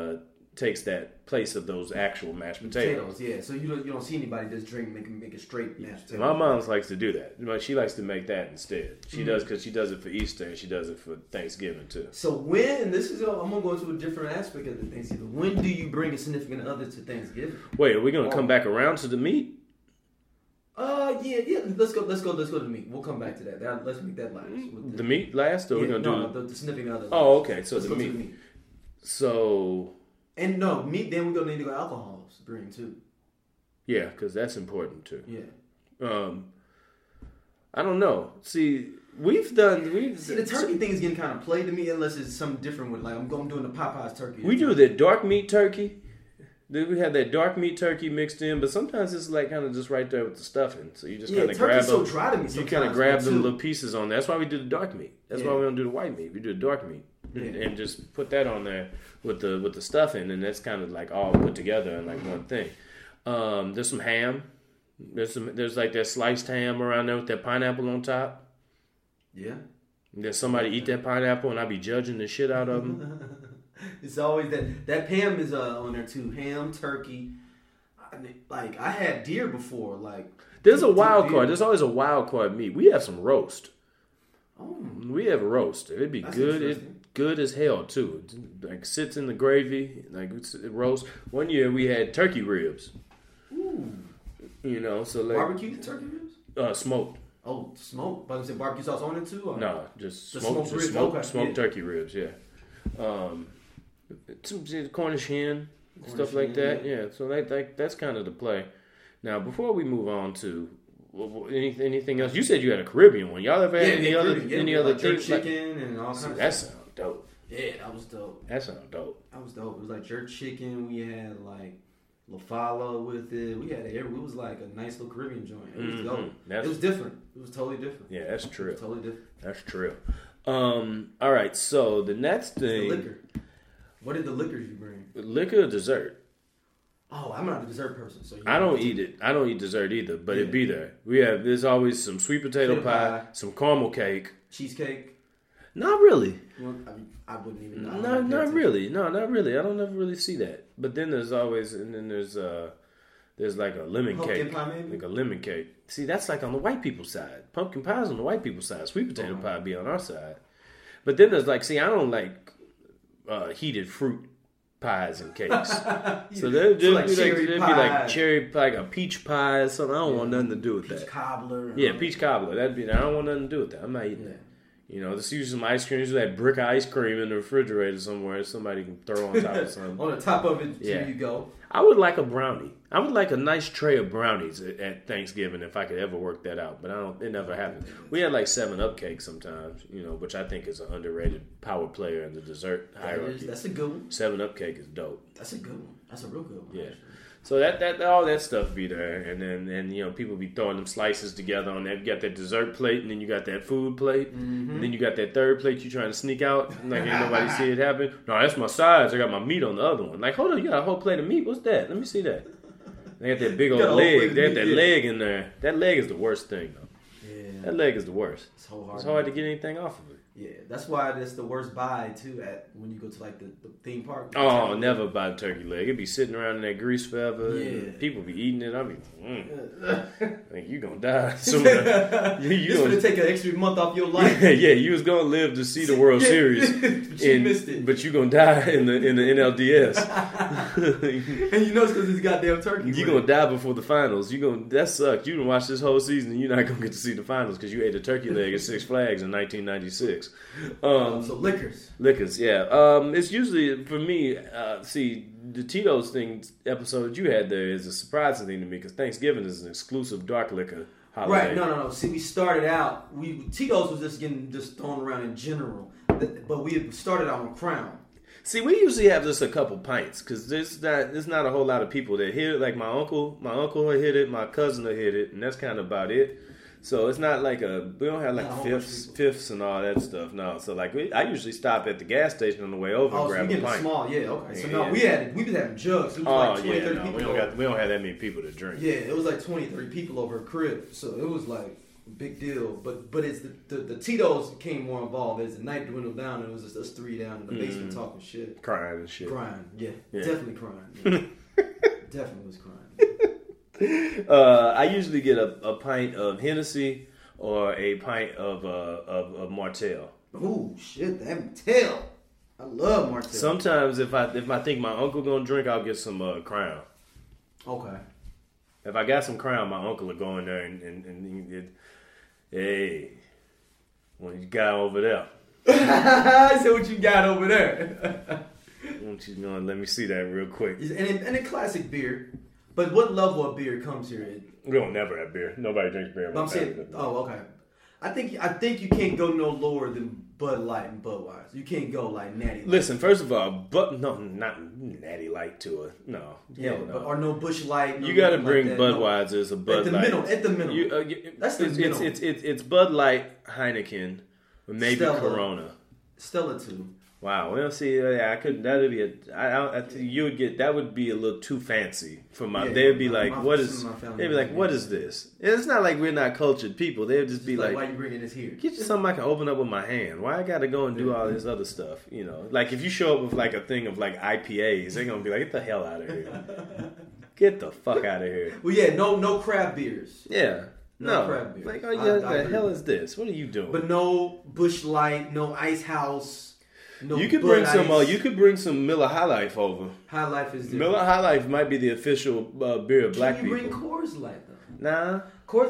Speaker 5: takes that place of those actual mashed potatoes.
Speaker 4: Yeah. So you don't see anybody just make a straight mashed potato.
Speaker 5: My mom likes to do that. But she likes to make that instead. She does because she does it for Easter and she does it for Thanksgiving too.
Speaker 4: So I'm gonna go into a different aspect of the Thanksgiving. When do you bring a significant other to Thanksgiving?
Speaker 5: Wait, are we gonna come back around to the meat?
Speaker 4: Yeah. Let's go to the meat. We'll come back to that. Let's make that last.
Speaker 5: The meat last, or we're gonna do
Speaker 4: the significant other.
Speaker 5: Oh, okay. So
Speaker 4: let's
Speaker 5: the
Speaker 4: go to
Speaker 5: meat. So.
Speaker 4: And no meat. Then we're gonna need to go alcohols bring too.
Speaker 5: Yeah, because that's important too.
Speaker 4: Yeah.
Speaker 5: I don't know. See, the
Speaker 4: turkey thing is getting kind of played to me unless it's something different with I'm doing the Popeyes turkey.
Speaker 5: We do the dark meat turkey. Then we have that dark meat turkey mixed in, but sometimes it's like kind of just right there with the stuffing. So you just kind of grab them. So dry to me. You kind of grab them little pieces on there. That's why we do the dark meat. That's why we don't do the white meat. We do the dark meat and just put that on there with the stuffing, and that's kind of like all put together in like one thing. There's some ham. There's like that sliced ham around there with that pineapple on top.
Speaker 4: Yeah.
Speaker 5: There's somebody eat that pineapple, and I be judging the shit out of them.
Speaker 4: It's always that ham is on there too. Ham, turkey. I had deer before.
Speaker 5: There's a wild card. There's always a wild card meat. We have some roast.
Speaker 4: Oh.
Speaker 5: We have a roast. It'd be good. It's good as hell too. It sits in the gravy. It's roast. One year we had turkey ribs.
Speaker 4: Ooh.
Speaker 5: So
Speaker 4: barbecue turkey ribs.
Speaker 5: Smoked.
Speaker 4: Oh, smoked. But is it barbecue sauce on it too? Or?
Speaker 5: No, just
Speaker 4: smoked
Speaker 5: smoked turkey ribs. Yeah. Some Cornish hen, stuff like that. Yeah. So that's kind of the play. Now, before we move on to anything else, you said you had a Caribbean one. Y'all ever had any other things?
Speaker 4: Jerk chicken and all kinds of stuff.
Speaker 5: That sounds dope.
Speaker 4: Yeah, that was dope.
Speaker 5: That sounds dope.
Speaker 4: That was dope. It was like jerk chicken. We had La Fala with it. We had it was like a nice little Caribbean joint. It was dope. It was different. It was totally different.
Speaker 5: Yeah, that's true.
Speaker 4: Totally different.
Speaker 5: That's true. All right, so the next thing.
Speaker 4: The liquor. What did the liquors you bring?
Speaker 5: Liquor or dessert?
Speaker 4: Oh, I'm not a dessert person, so
Speaker 5: I don't eat it. I don't eat dessert either, but it'd be there. There's always some sweet potato pie, some caramel cake,
Speaker 4: cheesecake.
Speaker 5: Not really.
Speaker 4: I wouldn't even know.
Speaker 5: No, not really. No, not really. I don't ever really see that. But then there's like a lemon
Speaker 4: pumpkin
Speaker 5: cake,
Speaker 4: pie maybe?
Speaker 5: Like a lemon cake. See, that's like on the white people's side. Pumpkin pie's on the white people's side. Sweet potato pie be on our side. But then there's I don't like heated fruit pies and cakes. So there'd be like cherry pie, like a peach pie or something. I don't want nothing to do with
Speaker 4: peach
Speaker 5: that.
Speaker 4: Cobbler.
Speaker 5: Yeah, peach cobbler. I don't want nothing to do with that. I'm not eating that. There's usually some ice cream. There's that brick of ice cream in the refrigerator somewhere. Somebody can throw on top of something.
Speaker 4: On the top of it, you go.
Speaker 5: I would like a brownie. I would like a nice tray of brownies at Thanksgiving if I could ever work that out. But it never happens. We had 7-Up cake sometimes, which I think is an underrated power player in the dessert hierarchy.
Speaker 4: That's a good one.
Speaker 5: 7-Up cake is dope.
Speaker 4: That's a good one. That's a real good one.
Speaker 5: Yeah. Actually. So that all that stuff be there, and then people be throwing them slices together on that. You got that dessert plate, and then you got that food plate, and then you got that third plate you trying to sneak out, ain't nobody see it happen. No, that's my sides. I got my meat on the other one. Hold on, you got a whole plate of meat. What's that? Let me see that. They got that big old leg. They have that leg in there. That leg is the worst thing, though. Yeah. That leg is the worst. It's hard to get anything off of it.
Speaker 4: Yeah, that's why that's the worst buy too when you go to the theme park.
Speaker 5: Oh, never buy a turkey leg. It'd be sitting around in that grease forever. Yeah. People be eating it. I think you gonna die soon.
Speaker 4: It's gonna take an extra month off your life.
Speaker 5: Yeah, you was gonna live to see the World Series,
Speaker 4: but you missed it.
Speaker 5: But you gonna die in the NLDS.
Speaker 4: And it's because it's goddamn turkey.
Speaker 5: You gonna die before the finals. That sucks. You done watch this whole season and you're not gonna get to see the finals because you ate a turkey leg at Six Flags in 1996.
Speaker 4: So liquors,
Speaker 5: yeah. It's usually for me. See, the Tito's thing episode that you had there is a surprising thing to me because Thanksgiving is an exclusive dark liquor holiday.
Speaker 4: Right? No. See, we started out. Tito's was just thrown around in general, but we started out on Crown.
Speaker 5: See, we usually have just a couple pints because there's not a whole lot of people that hit it. Like my uncle will hit it, my cousin will hit it, and that's kind of about it. So it's not we don't have fifths and all that stuff. No, so I usually stop at the gas station on the way over and grab a pint.
Speaker 4: Small, yeah, okay. So we was having jugs. It was 20, 30 people.
Speaker 5: We don't have that many people to drink.
Speaker 4: Yeah, it was 20, 30 people over a crib. So it was big deal. But it's the Tito's became more involved as the night dwindled down and it was just us three down in the basement talking shit.
Speaker 5: Crying and shit.
Speaker 4: Crying, yeah. Definitely crying. Yeah. Definitely was crying.
Speaker 5: I usually get a pint of Hennessy or a pint of Martell.
Speaker 4: Ooh, shit, that Martell. I love Martell.
Speaker 5: Sometimes if I think my uncle gonna drink, I'll get some Crown.
Speaker 4: Okay.
Speaker 5: If I got some Crown, my uncle will go in there and hey, what you got over there?
Speaker 4: I said, what you got over there?
Speaker 5: Won't you know? Let me see that real quick.
Speaker 4: And a classic beer. But what level of beer comes here?
Speaker 5: We don't never have beer. Nobody drinks beer.
Speaker 4: I'm saying, okay. I think you can't go no lower than Bud Light and Budweiser. You can't go like Natty Light.
Speaker 5: Listen, first of all, no, not Natty Light to it. No,
Speaker 4: yeah,
Speaker 5: no.
Speaker 4: Or no Busch Light. No
Speaker 5: you got to bring
Speaker 4: like
Speaker 5: Budweiser's or Bud Light.
Speaker 4: At the minimum. That's the minimum.
Speaker 5: It's Bud Light, Heineken, or maybe
Speaker 4: Stella.
Speaker 5: Corona.
Speaker 4: Stella too.
Speaker 5: Wow. Well, see, I couldn't. That would be you would get. That would be a little too fancy for my.
Speaker 4: Yeah,
Speaker 5: they'd be like, "What is?" They'd be like,
Speaker 4: yeah.
Speaker 5: "What is this?" And it's not like we're not cultured people. They'd just be like,
Speaker 4: "Why you bringing this here?
Speaker 5: Get you something I can open up with my hand. Why I got to go and do all this other stuff? You know, like if you show up with like a thing of like IPAs, they're gonna be like, "Get the hell out of here! Get the fuck out of here!"
Speaker 4: Well, yeah, no craft beers.
Speaker 5: Yeah.
Speaker 4: No crab beers.
Speaker 5: Like, oh yeah, the hell is this? What are you doing?
Speaker 4: But no Busch Light, no Ice House. No,
Speaker 5: you could
Speaker 4: Bud
Speaker 5: bring some.
Speaker 4: Ice.
Speaker 5: You could bring some Miller High Life over.
Speaker 4: High Life is different.
Speaker 5: Miller High Life might be the official beer of black
Speaker 4: Can you
Speaker 5: people.
Speaker 4: bring Coors Light though?
Speaker 5: Nah.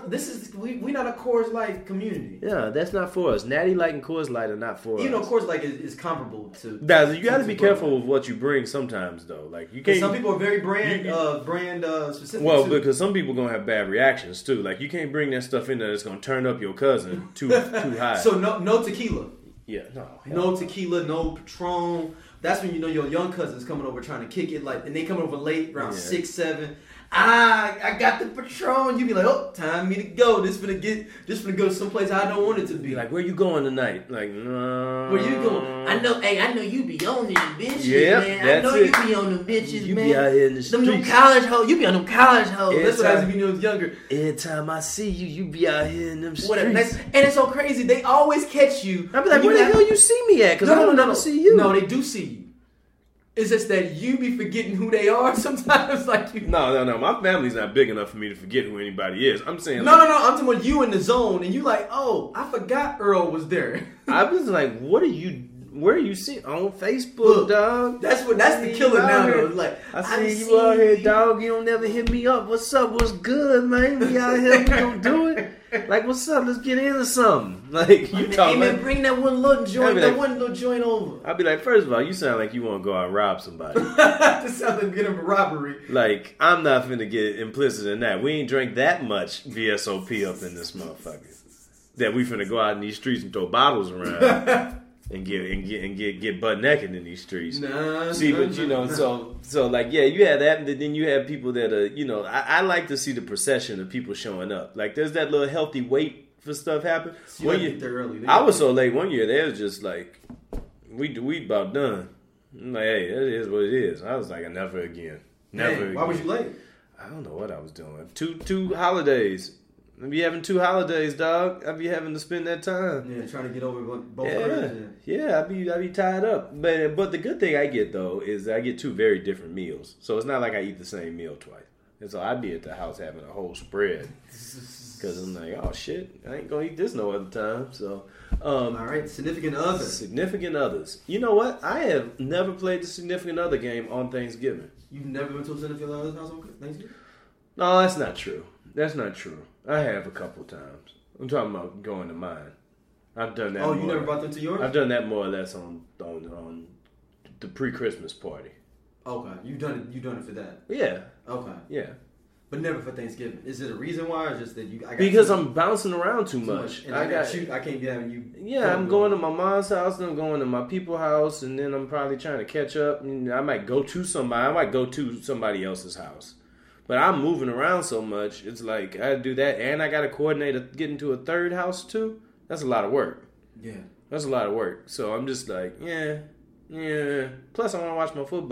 Speaker 4: We not a Coors Light community.
Speaker 5: Yeah, that's not for us. Natty Light and Coors Light are not for us.
Speaker 4: Even though Coors Light is comparable to.
Speaker 5: You got to be careful with what you bring sometimes, though. Like you can't.
Speaker 4: Some people are very brand specific.
Speaker 5: Well,
Speaker 4: too.
Speaker 5: because some people gonna have bad reactions too. Like you can't bring that stuff in there that's gonna turn up your cousin too high.
Speaker 4: So no tequila.
Speaker 5: Yeah,
Speaker 4: no tequila, no Patron. That's when you know your young cousin's coming over trying to kick it, like, and they come over late around 6, 7. I got the Patron. You be like, oh, time me to go. This finna go someplace I don't want it to be.
Speaker 5: Like, where you going tonight? Like, no.
Speaker 4: Where you going? I know you be on them bitches,
Speaker 5: yeah,
Speaker 4: man.
Speaker 5: That's
Speaker 4: I know
Speaker 5: it.
Speaker 4: you be on them bitches,
Speaker 5: you
Speaker 4: man.
Speaker 5: You be out here in the streets.
Speaker 4: Them new college hoes. You be on them college hoes. That's what I used to be when I was younger.
Speaker 5: Every time I see you, you be out here in them streets.
Speaker 4: And it's so crazy. They always catch you.
Speaker 5: I be like, where the hell you see me at? Because I don't ever see you.
Speaker 4: No, they do see you. It's just that you be forgetting who they are sometimes. Like you.
Speaker 5: No. My family's not big enough for me to forget who anybody is. I'm saying.
Speaker 4: No. I'm talking about you in the zone, and you like, oh, I forgot Earl was there.
Speaker 5: I was like, what are you? Where are you seeing on Facebook, dog?
Speaker 4: That's the killer now. Though. Like
Speaker 5: I see you out here, dog. You don't never hit me up. What's up? What's good, man? We out here. We gonna do it. Like, what's up? Let's get into something. Like, you talking
Speaker 4: about... bring that one little joint, over.
Speaker 5: I'll be like, first of all, you sound like you want to go out and rob somebody.
Speaker 4: This sounds like getting a robbery.
Speaker 5: Like, I'm not finna get implicit in that. We ain't drank that much VSOP up in this motherfucker. That we finna go out in these streets and throw bottles around. And get butt naked in these streets. So like, yeah, you have that, and then you have people that are, you know, I like to see the procession of people showing up. Like, there's that little healthy wait for stuff happen. I was so late one year, they was just like, we about done. I'm like, hey, that is what it is. I was like, never again. Never again.
Speaker 4: Why was you late?
Speaker 5: I don't know what I was doing. Two holidays. I be having 2 holidays, dog. I be having to spend that time.
Speaker 4: Yeah, trying to get over both birds.
Speaker 5: Yeah, I be tied up. But the good thing I get though is I get 2 very different meals. So it's not like I eat the same meal twice. And so I be at the house having a whole spread. Because I'm like, oh shit, I ain't gonna eat this no other time. So
Speaker 4: all right, significant others.
Speaker 5: Significant others. You know what? I have never played the significant other game on Thanksgiving.
Speaker 4: You've never been to a significant other's house on Thanksgiving?
Speaker 5: No, that's not true. That's not true. I have a couple times. I'm talking about going to mine. I've done that.
Speaker 4: Oh, you never brought them to yours?
Speaker 5: I've done that more or less on the pre-Christmas party.
Speaker 4: Okay, you done it for that.
Speaker 5: Yeah.
Speaker 4: Okay.
Speaker 5: Yeah.
Speaker 4: But never for Thanksgiving. Is it a reason why, or just that you?
Speaker 5: Because I'm bouncing around too much.
Speaker 4: And I can't be having you.
Speaker 5: Yeah, I'm going to my mom's house, and I'm going to my people's house, and then I'm probably trying to catch up. And I might go to somebody. I might go to somebody else's house. But I'm moving around so much, it's like I do that, and I got to coordinate getting to a third house too. That's a lot of work.
Speaker 4: Yeah.
Speaker 5: That's a lot of work. So I'm just like, yeah. Plus, I want to watch my football.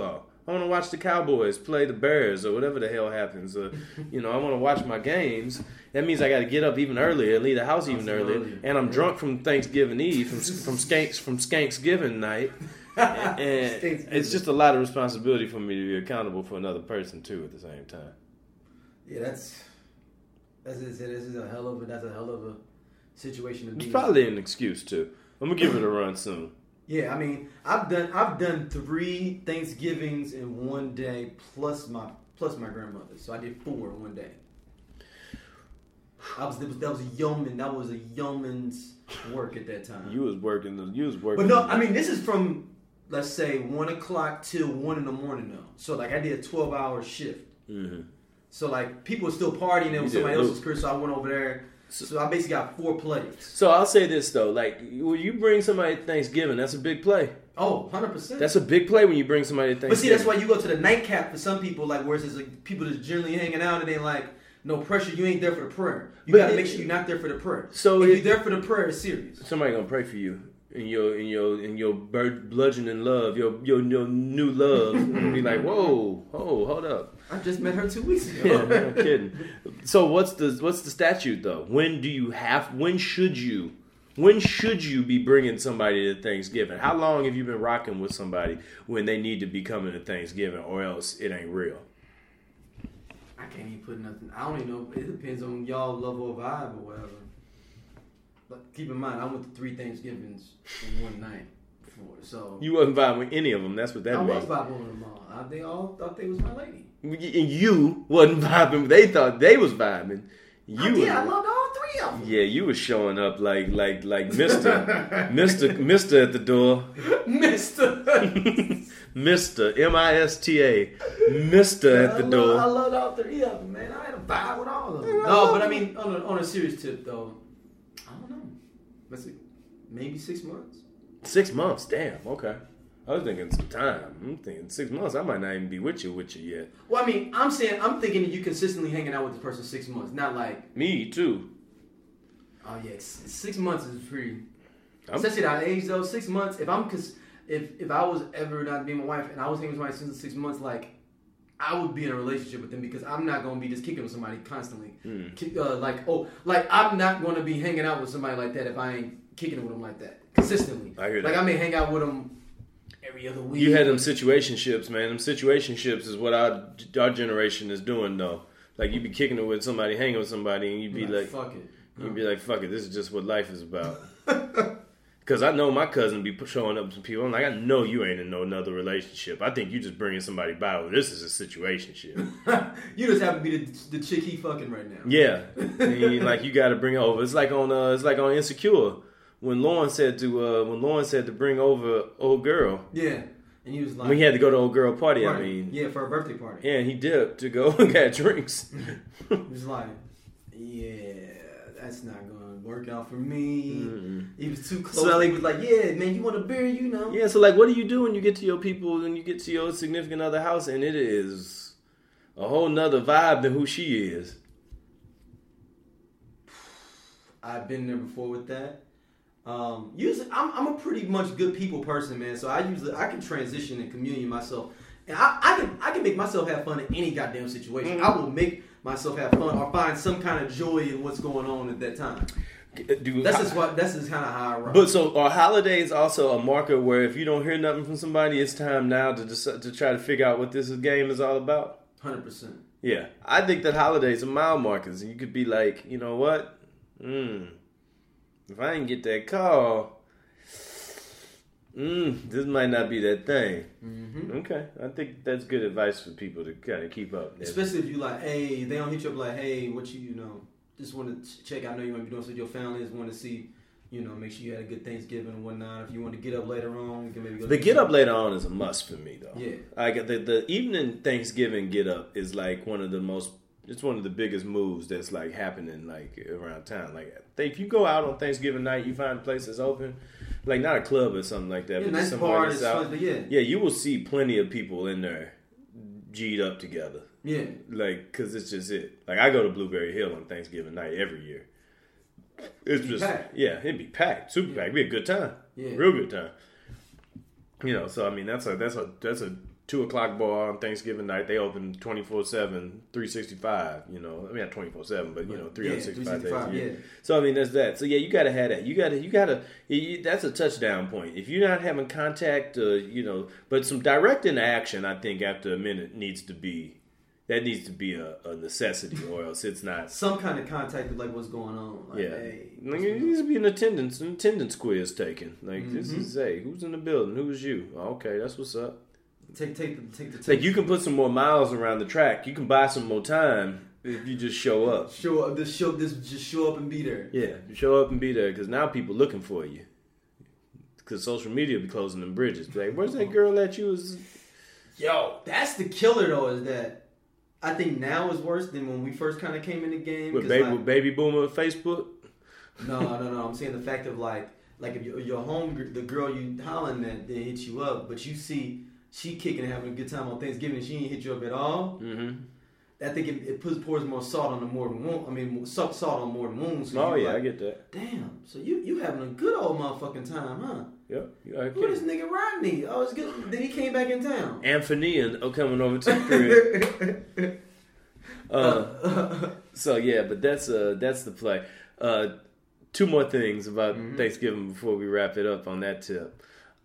Speaker 5: I want to watch the Cowboys play the Bears or whatever the hell happens. I want to watch my games. That means I got to get up even earlier and leave the house even earlier. And I'm drunk from Thanksgiving Eve, from Skanksgiving night. And it's just a lot of responsibility for me to be accountable for another person too at the same time.
Speaker 4: Yeah, that's a hell of a situation to be.
Speaker 5: It's probably an excuse too. I'm gonna give it a run soon.
Speaker 4: Yeah, I mean, I've done 3 Thanksgivings in one day plus my grandmother, so I did 4 in one day. That was a yeoman's work at that time.
Speaker 5: You was working.
Speaker 4: But no, I mean, this is from, let's say, 1 o'clock till 1 in the morning though. So like I did a 12-hour shift. Mm-hmm. So like people were still partying. It was somebody else's career, so I went over there. So I basically got 4 plays.
Speaker 5: So I'll say this though, like when you bring somebody to Thanksgiving, that's a big play.
Speaker 4: Oh, 100%.
Speaker 5: That's a big play when you bring somebody to Thanksgiving.
Speaker 4: But see, that's why you go to the nightcap for some people, like where it's like people that's generally hanging out and they like no pressure. You ain't there for the prayer. You gotta make sure you're not there for the prayer. So if you're there for the prayer, it's serious.
Speaker 5: Somebody gonna pray for you in your bludgeoning love, your new love, and be like, whoa, hold up.
Speaker 4: I just met her 2 weeks ago.
Speaker 5: Yeah, no kidding. So what's the statute though? When should you be bringing somebody to Thanksgiving? How long have you been rocking with somebody when they need to be coming to Thanksgiving, or else it ain't real?
Speaker 4: I can't even put nothing. I don't even know. It depends on y'all level of vibe or whatever. But keep in mind, I went to 3 Thanksgivings in one night before, so
Speaker 5: you wasn't vibing with any of them. That's what that means.
Speaker 4: I was vibing with them all. They all thought they was my lady.
Speaker 5: And you wasn't vibing. They thought they was vibing.
Speaker 4: I loved all 3 of them.
Speaker 5: Yeah, you was showing up like Mister at the door.
Speaker 4: Mister
Speaker 5: Mista, Mister at the door.
Speaker 4: I loved all 3 of them, man. I had a vibe with all of them. No, but I mean, on a serious tip though, I don't know. Let's see, maybe 6 months.
Speaker 5: 6 months, damn. Okay. I was thinking some time. I'm thinking 6 months. I might not even be with you yet.
Speaker 4: Well, I mean, I'm thinking that you consistently hanging out with this person 6 months, not like
Speaker 5: me too.
Speaker 4: Oh yeah, 6 months is pretty. Especially at our age though, 6 months. If I was ever not being my wife and I was hanging with somebody since 6 months, like I would be in a relationship with them because I'm not gonna be just kicking with somebody constantly. I'm not gonna be hanging out with somebody like that if I ain't kicking with them like that consistently.
Speaker 5: I hear that.
Speaker 4: Like I may hang out with them every other week.
Speaker 5: You had them situationships, man. Them situationships is what our generation is doing, though. Like you be kicking it with somebody, hanging with somebody, and you'd be like,
Speaker 4: "Fuck it."
Speaker 5: You'd be like, "Fuck it. This is just what life is about." Because I know my cousin be showing up to people. I'm like, I know you ain't in no another relationship. I think you just bringing somebody by. Well, this is a situationship.
Speaker 4: You just happen to be the chick he fucking right now.
Speaker 5: Yeah, and you got to bring her over. It's like on Insecure. When Lauren said to bring over old girl.
Speaker 4: Yeah. And he was like,
Speaker 5: when he had to go to old girl party, I mean.
Speaker 4: Yeah, for a birthday party.
Speaker 5: Yeah, and he dipped to go and got drinks.
Speaker 4: He was like, yeah, that's not going to work out for me. Mm-hmm. He was too close. So he was like, yeah, man, you want a beer, you know?
Speaker 5: Yeah, so what do you do when you get to your people and you get to your significant other house and it is a whole nother vibe than who she is?
Speaker 4: I've been there before with that. Usually, I'm a pretty much good people person, man. So I can transition and communion myself, and I can make myself have fun in any goddamn situation. Mm-hmm. I will make myself have fun or find some kind of joy in what's going on at that time. That's just kind of how I rock.
Speaker 5: But so are holidays also a marker where if you don't hear nothing from somebody, it's time now to try to figure out what this game is all about?
Speaker 4: 100%.
Speaker 5: Yeah, I think that holidays are mile markers, and you could be like, you know what? If I didn't get that call, this might not be that thing. Mm-hmm. Okay, I think that's good advice for people to kind of keep up.
Speaker 4: Especially if you like, hey, they don't hit you up like, hey, what you know, just want to check. I know you might be doing something with your family. Just want to see, make sure you had a good Thanksgiving and whatnot. If you want to get up later on, you can maybe go.
Speaker 5: The get up later on is a must for me, though.
Speaker 4: Yeah,
Speaker 5: like the evening Thanksgiving get up is like one of the most. It's one of the biggest moves that's like happening like around town. Like if you go out on Thanksgiving night, you find places open, like not a club or something like that, but
Speaker 4: nice
Speaker 5: somewhere that's out.
Speaker 4: Yeah,
Speaker 5: you will see plenty of people in there, G'd up together.
Speaker 4: Yeah,
Speaker 5: like because it's just it. Like I go to Blueberry Hill on Thanksgiving night every year. It's just packed. Yeah, it'd be packed, super packed. It'd be a good time. Yeah, real good time. So I mean that's a 2:00 bar on Thanksgiving night. They open 24/7, 365. You know, I mean not 24/7, but 365 days a year.
Speaker 4: Yeah.
Speaker 5: So I mean that's that. So yeah, you got to have that. You got to. That's a touchdown point. If you're not having contact, but some direct interaction, I think after a minute needs to be. That needs to be a necessity, or else it's not.
Speaker 4: Some kind of contact of like what's going on. Like,
Speaker 5: Yeah,
Speaker 4: hey,
Speaker 5: like, it needs to be an attendance quiz taken. Like this is who's in the building, who's you? Oh, okay, that's what's up.
Speaker 4: Take the
Speaker 5: Like you can put some more miles around the track. You can buy some more time if you just show up.
Speaker 4: Just show up and be there.
Speaker 5: Yeah, show up and be there because now people looking for you. Because social media be closing them bridges. Like, where's that girl that you was?
Speaker 4: Yo, that's the killer though. Is that I think now is worse than when we first kind of came in the game.
Speaker 5: With baby boomer Facebook.
Speaker 4: No. I'm saying the fact of like if your home, the girl you hollering at, they hit you up, but you see she kicking and having a good time on Thanksgiving, and she ain't hit you up at all. Mm-hmm. I think it pours more salt on the mortal wound. I mean, salt on mortal wounds. So
Speaker 5: I get that.
Speaker 4: Damn. So you having a good old motherfucking time, huh?
Speaker 5: Yep.
Speaker 4: Who this nigga Rodney? Oh, it's good. Then he came back in town.
Speaker 5: Anthony and coming over to the crib. So yeah, but that's the play. Two more things about Thanksgiving before we wrap it up on that tip.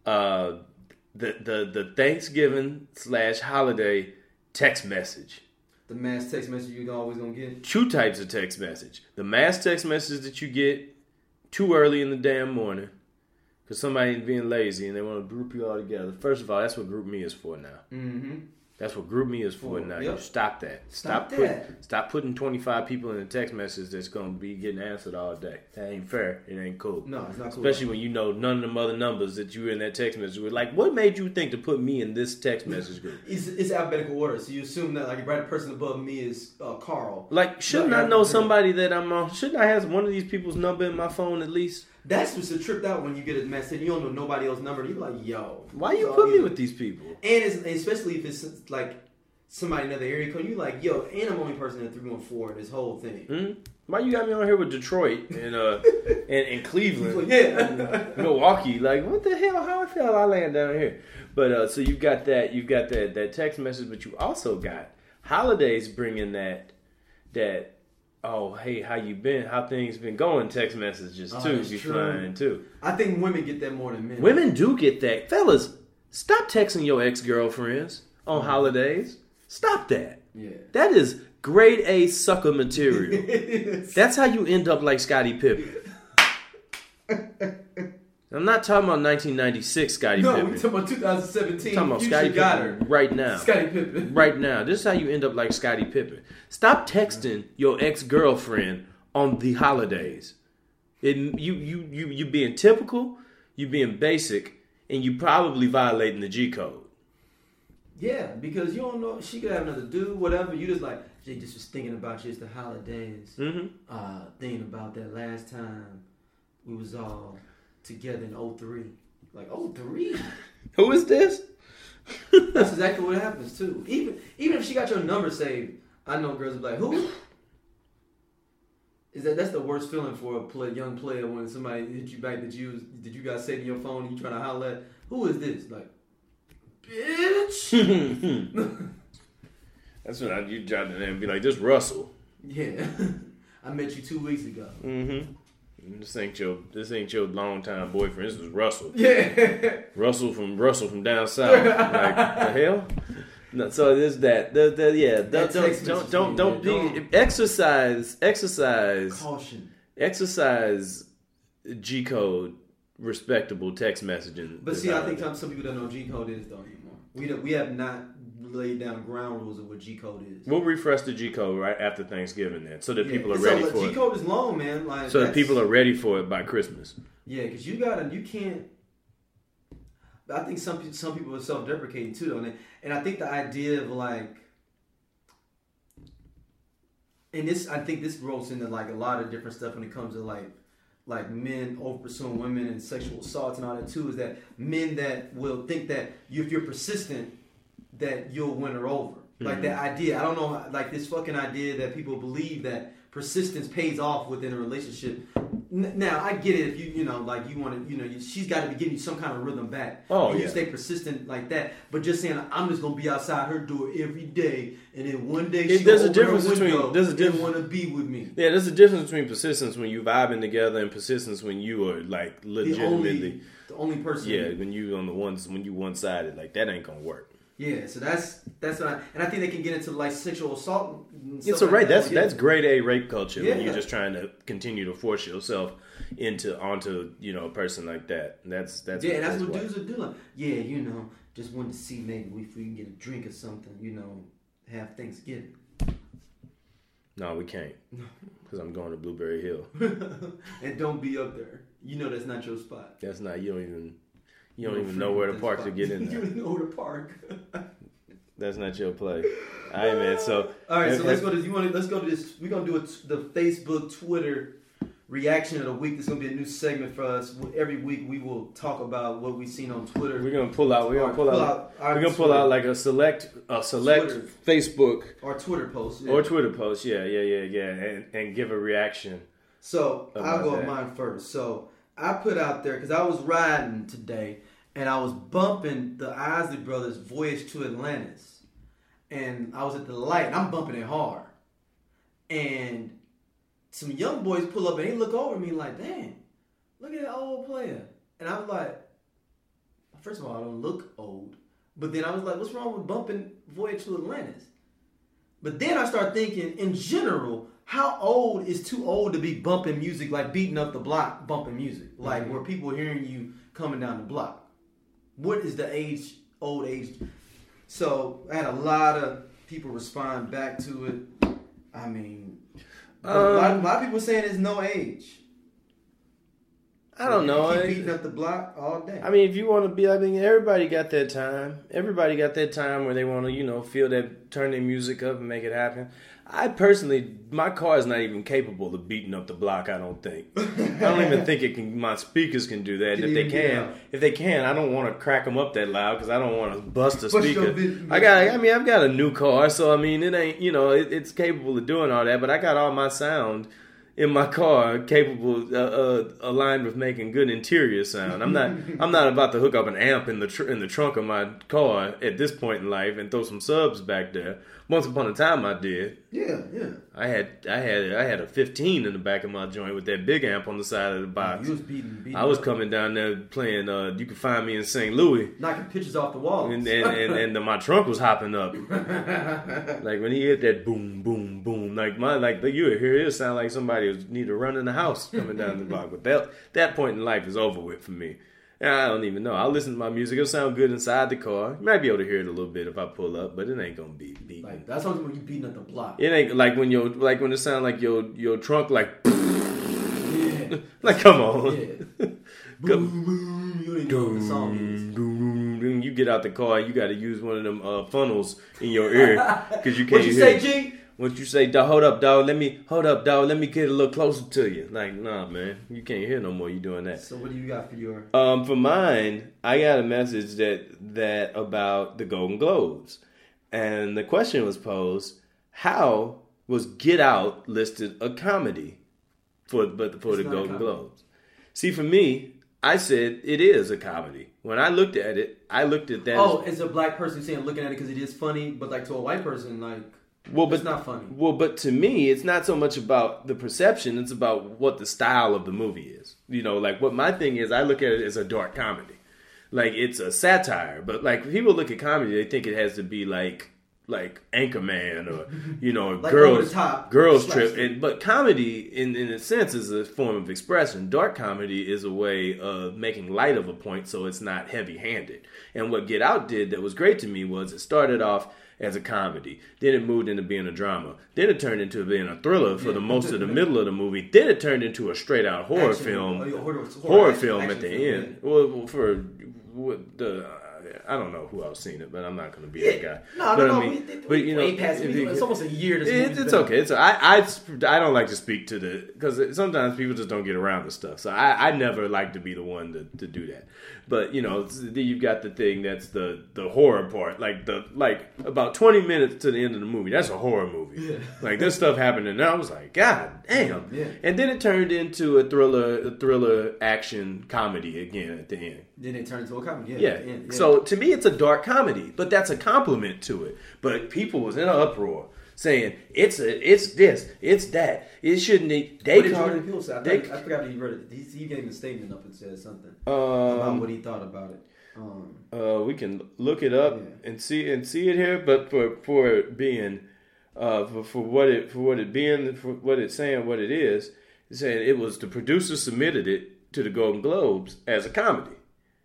Speaker 5: The Thanksgiving / holiday text message.
Speaker 4: The mass text message you're always gonna get.
Speaker 5: Two types of text message. The mass text message that you get too early in the damn morning because somebody's being lazy and they want to group you all together. First of all, that's what Group Me is for now. Mm-hmm. That's what Group Me is for now. Yep. You stop that. Stop putting 25 people in a text message that's going to be getting answered all day. That ain't fair. It ain't cool.
Speaker 4: No, it's not cool.
Speaker 5: Especially when you know none of them other numbers that you were in that text message with. Like, what made you think to put me in this text message group?
Speaker 4: It's alphabetical order, so you assume that like the person above me is Carl.
Speaker 5: Like, shouldn't I know somebody that I'm on? Shouldn't I have one of these people's number in my phone at least?
Speaker 4: That's what's tripped out when you get a message. You don't know nobody else's number. You're like, yo.
Speaker 5: Why you put me with these people?
Speaker 4: And especially if it's like somebody in another area code, you like, yo, and I'm the only person in 314 this whole thing.
Speaker 5: Mm-hmm. Why you got me on here with Detroit and and Cleveland,
Speaker 4: and
Speaker 5: Milwaukee? Like, what the hell? How the hell I land down here? But so you got that text message, but you also got holidays bringing that. Oh, hey, how you been? How things been going? Text messages too. Be flying too.
Speaker 4: I think women get that more than men.
Speaker 5: Women do get that. Fellas, stop texting your ex-girlfriends on holidays. Stop that.
Speaker 4: Yeah.
Speaker 5: That is grade A sucker material. That's how you end up like Scottie Pippen. I'm not talking about 1996 Scottie Pippen.
Speaker 4: No, we're talking about 2017.
Speaker 5: I'm talking about Scottie Pippen right now.
Speaker 4: Scottie Pippen.
Speaker 5: Right now. This is how you end up like Scottie Pippen. Stop texting your ex-girlfriend on the holidays. You being typical, you being basic, and you probably violating the G code.
Speaker 4: Yeah, because you don't know, she could have another dude, whatever. You just like, she just was thinking about you. It's the holidays. Mm-hmm. Thinking about that last time we was all together in 03. Like, 03?
Speaker 5: Who is this?
Speaker 4: That's exactly what happens, too. Even if she got your number saved, I know girls will be like, who? That's the worst feeling for a young player when somebody hit you back that you guys say to your phone and you trying to holler at, who is this? Like, bitch.
Speaker 5: That's when you jot it in and be like, this Russell.
Speaker 4: Yeah. I met you 2 weeks ago.
Speaker 5: Mm-hmm. This ain't your longtime boyfriend. This is Russell.
Speaker 4: Yeah.
Speaker 5: Russell from down south. Like the hell? No, so there's that. Don't be exercise
Speaker 4: caution.
Speaker 5: Exercise G code respectable text messaging.
Speaker 4: But see, I think some people don't know what G code is though anymore. We have not laid down ground rules of what G code is.
Speaker 5: We'll refresh the G code right after Thanksgiving then, so that people are ready for it.
Speaker 4: G code is long, man. Like,
Speaker 5: so that people are ready for it by Christmas.
Speaker 4: Yeah, because you can't. I think some people are self-deprecating too, though, and I think the idea of like, and I think this rolls into like a lot of different stuff when it comes to like men over pursuing women and sexual assaults and all that too, is that men that will think that if you're persistent, that you'll win her over. Mm-hmm. Like that idea, I don't know, like this fucking idea that people believe that persistence pays off within a relationship. Now I get it if you know like you want to she's got to be giving you some kind of rhythm back.
Speaker 5: Oh,
Speaker 4: and
Speaker 5: yeah.
Speaker 4: You stay persistent like that, but just saying I'm just gonna be outside her door every day, and then one day she
Speaker 5: there's a
Speaker 4: open her
Speaker 5: difference between-
Speaker 4: window
Speaker 5: there's a
Speaker 4: and
Speaker 5: difference-
Speaker 4: want to be with me.
Speaker 5: Yeah, there's a difference between persistence when you vibing together and persistence when you are like legitimately.
Speaker 4: The only person.
Speaker 5: Yeah, when you one sided, like that ain't gonna work.
Speaker 4: Yeah, so that's what I think they can get into like sexual assault. And
Speaker 5: Yeah,
Speaker 4: stuff
Speaker 5: so
Speaker 4: like
Speaker 5: right,
Speaker 4: that.
Speaker 5: that's grade A rape culture when
Speaker 4: Yeah.
Speaker 5: you're just trying to continue to force yourself onto a person like that. That's
Speaker 4: That's what
Speaker 5: why.
Speaker 4: dudes are doing. Yeah, just wanted to see maybe if we can get a drink or something. Have Thanksgiving.
Speaker 5: No, we can't because I'm going to Blueberry Hill.
Speaker 4: And don't be up there. That's not your spot.
Speaker 5: That's not you don't even know where to park to get in
Speaker 4: You
Speaker 5: there.
Speaker 4: don't know where to park.
Speaker 5: That's not your play. All right, man. So
Speaker 4: all right, so let's go to this. We're gonna do the Facebook, Twitter reaction of the week. This is gonna be a new segment for us. Every week we will talk about what we've seen on Twitter.
Speaker 5: We're gonna pull out like a select
Speaker 4: Twitter.
Speaker 5: Facebook
Speaker 4: or Twitter post. Yeah.
Speaker 5: or Twitter post. Yeah, and give a reaction.
Speaker 4: So I'll go with
Speaker 5: that.
Speaker 4: mine first. So I put out there because I was riding today and I was bumping the Isley Brothers' Voyage to Atlantis, and I was at the light and I'm bumping it hard, and some young boys pull up and they look over me like, "Damn, look at that old player," and I was like, first of all, I don't look old, but then I was like, what's wrong with bumping Voyage to Atlantis? But then I start thinking, in general, how old is too old to be bumping music, like beating up the block, bumping music, like where people are hearing you coming down the block? What is the old age? So I had a lot of people respond back to it. I mean, a lot of people saying there's no age.
Speaker 5: I don't know.
Speaker 4: You keep beating up the block all day.
Speaker 5: I mean, if you want to be, everybody got that time. Everybody got that time where they want to, feel that, turn their music up and make it happen. I personally, my car is not even capable of beating up the block. I don't think. I don't even think it can. My speakers can do that. And if they can, I don't want to crack them up that loud because I don't want to bust a speaker. I've got a new car, so it ain't, it's capable of doing all that. But I got all my sound in my car capable, aligned with making good interior sound. I'm not about to hook up an amp in the trunk of my car at this point in life and throw some subs back there. Once upon a time, I did.
Speaker 4: Yeah.
Speaker 5: I had a 15 in the back of my joint with that big amp on the side of the box.
Speaker 4: You was beating
Speaker 5: I was coming down there playing. You Can Find Me in St. Louis,
Speaker 4: knocking pictures off the walls,
Speaker 5: and my trunk was hopping up. Like when he hit that boom, boom, boom, you would hear it sound like somebody was need to run in the house coming down the block. But that point in life is over with for me. And I don't even know. I'll listen to my music. It'll sound good inside the car. You might be able to hear it a little bit if I pull up, but it ain't gonna be beating.
Speaker 4: Like that's when you beating up the block.
Speaker 5: It ain't like when it sound like your trunk like. Yeah. Like come on.
Speaker 4: Yeah. Boom, boom. You don't even know what the song is.
Speaker 5: You get out the car, you got to use one of them funnels in your ear because you can't
Speaker 4: What you
Speaker 5: hear.
Speaker 4: say, G?
Speaker 5: What you say, dog? Hold up, dog. Let me get a little closer to you. Like, nah, man, you can't hear no more. You doing that?
Speaker 4: So what do you got for your?
Speaker 5: For mine, I got a message that about the Golden Globes, and the question was posed: how was Get Out listed a comedy for the Golden Globes? See, for me, I said it is a comedy. When I looked at it, I looked at that.
Speaker 4: Oh, as a black person saying looking at it because it is funny, but like to a white person, like. Well, but it's not funny.
Speaker 5: Well, but to me, it's not so much about the perception; it's about what the style of the movie is. Like what my thing is, I look at it as a dark comedy, like it's a satire. But like people look at comedy, they think it has to be like Anchorman or
Speaker 4: like
Speaker 5: girls trip. But comedy, in a sense, is a form of expression. Dark comedy is a way of making light of a point, so it's not heavy-handed. And what Get Out did that was great to me was it started off as a comedy. Then it moved into being a drama. Then it turned into being a thriller for the most of the middle of the movie. Then it turned into a straight out horror film. Horror film at the end. Well, for the I don't know who else seen it, but I'm not going to be that guy.
Speaker 4: No,
Speaker 5: but
Speaker 4: no,
Speaker 5: I mean, but you know,
Speaker 4: it's almost a year.
Speaker 5: It's okay. I don't like to speak to because sometimes people just don't get around to stuff. So I never like to be the one to do that. But you know, you've got the thing that's the horror part, like about 20 minutes to the end of the movie. That's a horror movie. Yeah. Like this stuff happened, and I was like, God damn. Yeah. And then it turned into a thriller action comedy again at the end.
Speaker 4: Then it turned into a comedy.
Speaker 5: Yeah. So to me, it's a dark comedy, but that's a compliment to it. But people was in an uproar saying it's this, it's that. It shouldn't. They
Speaker 4: what did Jordan Peele say? I forgot that he wrote it. He gave a statement up and said something about what he thought about it.
Speaker 5: We can look it up and see it here, but for it being for what it's saying, what it is, it's saying it was the producer submitted it to the Golden Globes as a comedy.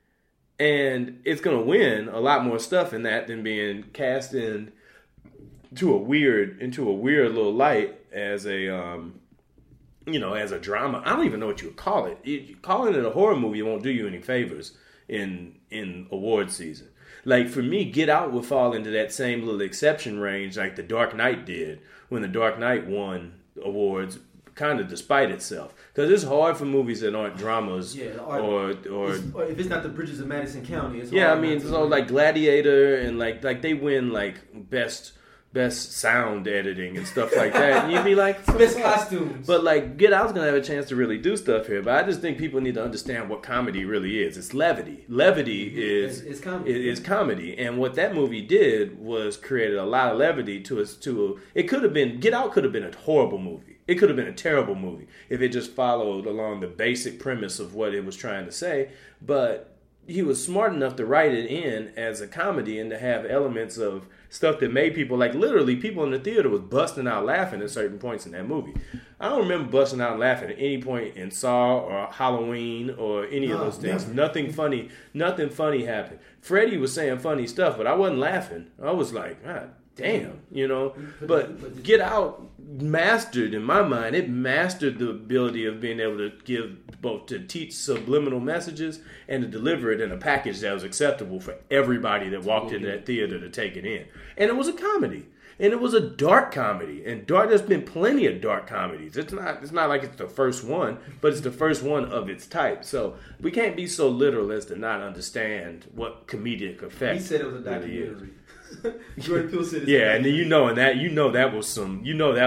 Speaker 5: And it's going to win a lot more stuff in that than being cast into a weird little light as a as a drama. I don't even know what you would call it. Calling it a horror movie won't do you any favors in award season. Like for me, Get Out would fall into that same little exception range like The Dark Knight did when The Dark Knight won awards, kind of despite itself, because it's hard for movies that aren't dramas, or
Speaker 4: if it's not the Bridges of Madison County. It's
Speaker 5: hard. I mean, so like Gladiator and like they win like best sound editing and stuff like that, and you'd be like
Speaker 4: best costumes.
Speaker 5: But like Get Out's gonna have a chance to really do stuff here. But I just think people need to understand what comedy really is. It's levity. Levity is comedy, and what that movie did was created a lot of levity it could have been Get Out could have been a horrible movie. It could have been a terrible movie if it just followed along the basic premise of what it was trying to say. But he was smart enough to write it in as a comedy and to have elements of stuff that made people, like literally people in the theater was busting out laughing at certain points in that movie. I don't remember busting out laughing at any point in Saw or Halloween or any of those things. Nothing funny happened. Freddie was saying funny stuff, but I wasn't laughing. I was like, God damn, But Get Out mastered, in my mind, it mastered the ability of being able to teach subliminal messages and to deliver it in a package that was acceptable for everybody that walked into that theater to take it in. And it was a comedy. And it was a dark comedy. And there's been plenty of dark comedies. It's not like it's the first one, but it's the first one of its type. So we can't be so literal as to not understand what comedic effect
Speaker 4: he said it was a documentary. Jordan Peele said
Speaker 5: and then that was some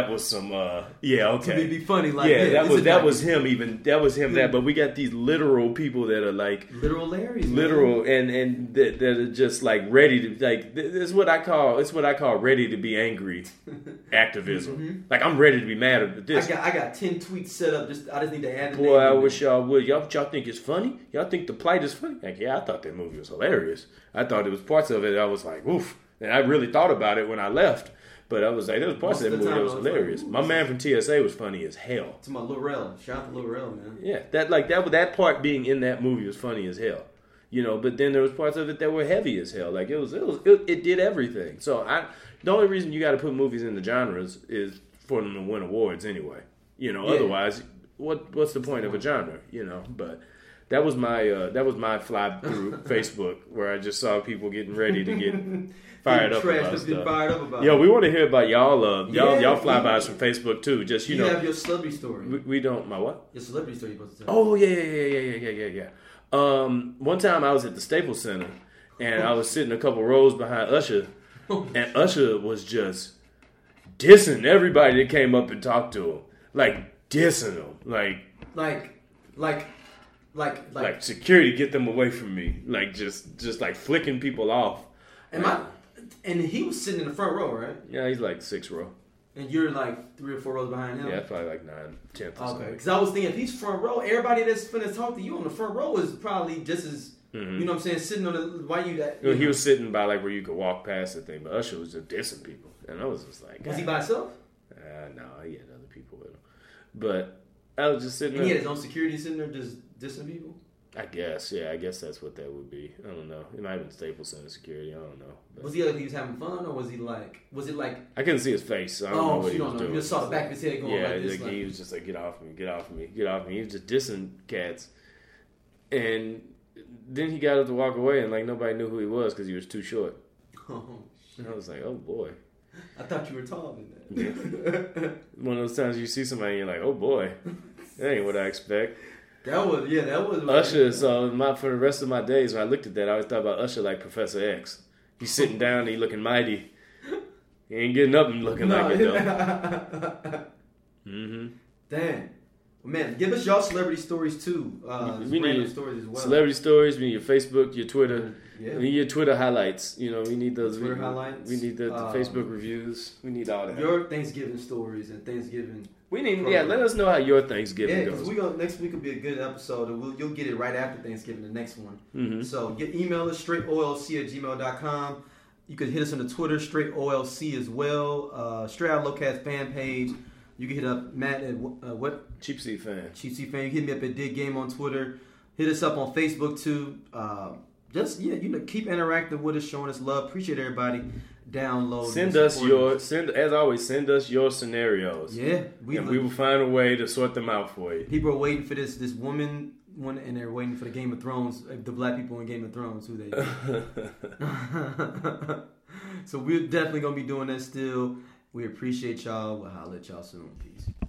Speaker 4: to be funny like
Speaker 5: that was him but we got these literal people that are like
Speaker 4: literal Larrys,
Speaker 5: and that are just like ready to like it's what I call ready to be angry activism. Mm-hmm. Like I'm ready to be mad at this.
Speaker 4: I got 10 tweets set up. I just need to add.
Speaker 5: Boy, I wish y'all would. Y'all think it's funny? Y'all think The Plight is funny? Like, yeah, I thought that movie was hilarious. I thought it was parts of it. I was like, oof. And I really thought about it when I left. But I was like, there was parts of that movie that was hilarious. My man from TSA was funny as hell.
Speaker 4: To my Lil Rel. Shout out to Lil Rel, man.
Speaker 5: Yeah, that part being in that movie was funny as hell. But then there was parts of it that were heavy as hell. Like it did everything. So the only reason you got to put movies in the genres is for them to win awards anyway. Otherwise, what's the point of a genre? But that was my fly through Facebook where I just saw people getting ready to get fired up about stuff. Yo, we want to hear about y'all. Y'all flybys from Facebook too. Just
Speaker 4: you have your celebrity story.
Speaker 5: We don't. My what?
Speaker 4: Your celebrity story. You're supposed to tell.
Speaker 5: Oh yeah. One time I was at the Staples Center and I was sitting a couple rows behind Usher, and Usher was just dissing everybody that came up and talked to him, like dissing them, like security, get them away from me, like just like flicking people off.
Speaker 4: And he was sitting in the front row, right?
Speaker 5: Yeah, he's like 6th row.
Speaker 4: And you're like 3 or 4 rows behind him?
Speaker 5: Yeah, probably like 9th, 10th or something.
Speaker 4: Because I was thinking, if he's front row, everybody that's finna talk to you on the front row is probably just as, you know what I'm saying, sitting on the, why you that?
Speaker 5: He was sitting by like where you could walk past the thing, but Usher was just dissing people. And I was just like,
Speaker 4: was he by himself?
Speaker 5: No, he had other people with him. But I was just sitting there.
Speaker 4: And he had his own security sitting there just dissing people?
Speaker 5: I guess that's what that would be. I don't know. It might have been Staples Center security. I don't know. But
Speaker 4: was he like he was having fun, or was it like?
Speaker 5: I couldn't see his face. So I don't know what he was doing.
Speaker 4: You just saw the back of his head going like this.
Speaker 5: Yeah, he was just like, get off me. He was just dissing cats. And then he got up to walk away, and like nobody knew who he was because he was too short.
Speaker 4: Oh,
Speaker 5: and I was like, oh boy.
Speaker 4: I thought you were taller than that.
Speaker 5: Yeah. One of those times you see somebody and you're like, oh boy, that ain't what I expect.
Speaker 4: That was
Speaker 5: Usher. So for the rest of my days, when I looked at that, I always thought about Usher like Professor X. He's sitting down, and he looking mighty. He ain't getting up and looking like it though. Mm-hmm.
Speaker 4: Damn. Man, give us y'all celebrity stories too.
Speaker 5: We need
Speaker 4: stories as well.
Speaker 5: Celebrity stories. We need your Facebook, your Twitter.
Speaker 4: Yeah.
Speaker 5: We need your Twitter highlights. You know, we need those.
Speaker 4: Twitter highlights.
Speaker 5: We need the Facebook reviews. We need all that.
Speaker 4: Your Thanksgiving stories and Thanksgiving.
Speaker 5: We need. Yeah, let us know how your Thanksgiving goes.
Speaker 4: Because next week will be a good episode. You'll get it right after Thanksgiving, the next one.
Speaker 5: Mm-hmm.
Speaker 4: So email us straightolc@gmail.com. You can hit us on the Twitter, straightolc as well. Straight Out Lowcast fan page. You can hit up Matt at what?
Speaker 5: Cheap Seat Fan.
Speaker 4: Cheap Seat Fan. You hit me up at Dig Game on Twitter. Hit us up on Facebook too. Keep interacting with us, showing us love. Appreciate everybody. Download.
Speaker 5: Send us your scenarios.
Speaker 4: Yeah,
Speaker 5: we will find a way to sort them out for you.
Speaker 4: People are waiting for this woman. And they're waiting for the Game of Thrones, the black people in Game of Thrones, who they So we're definitely going to be doing that still. We appreciate y'all. We'll holler at y'all soon. Peace.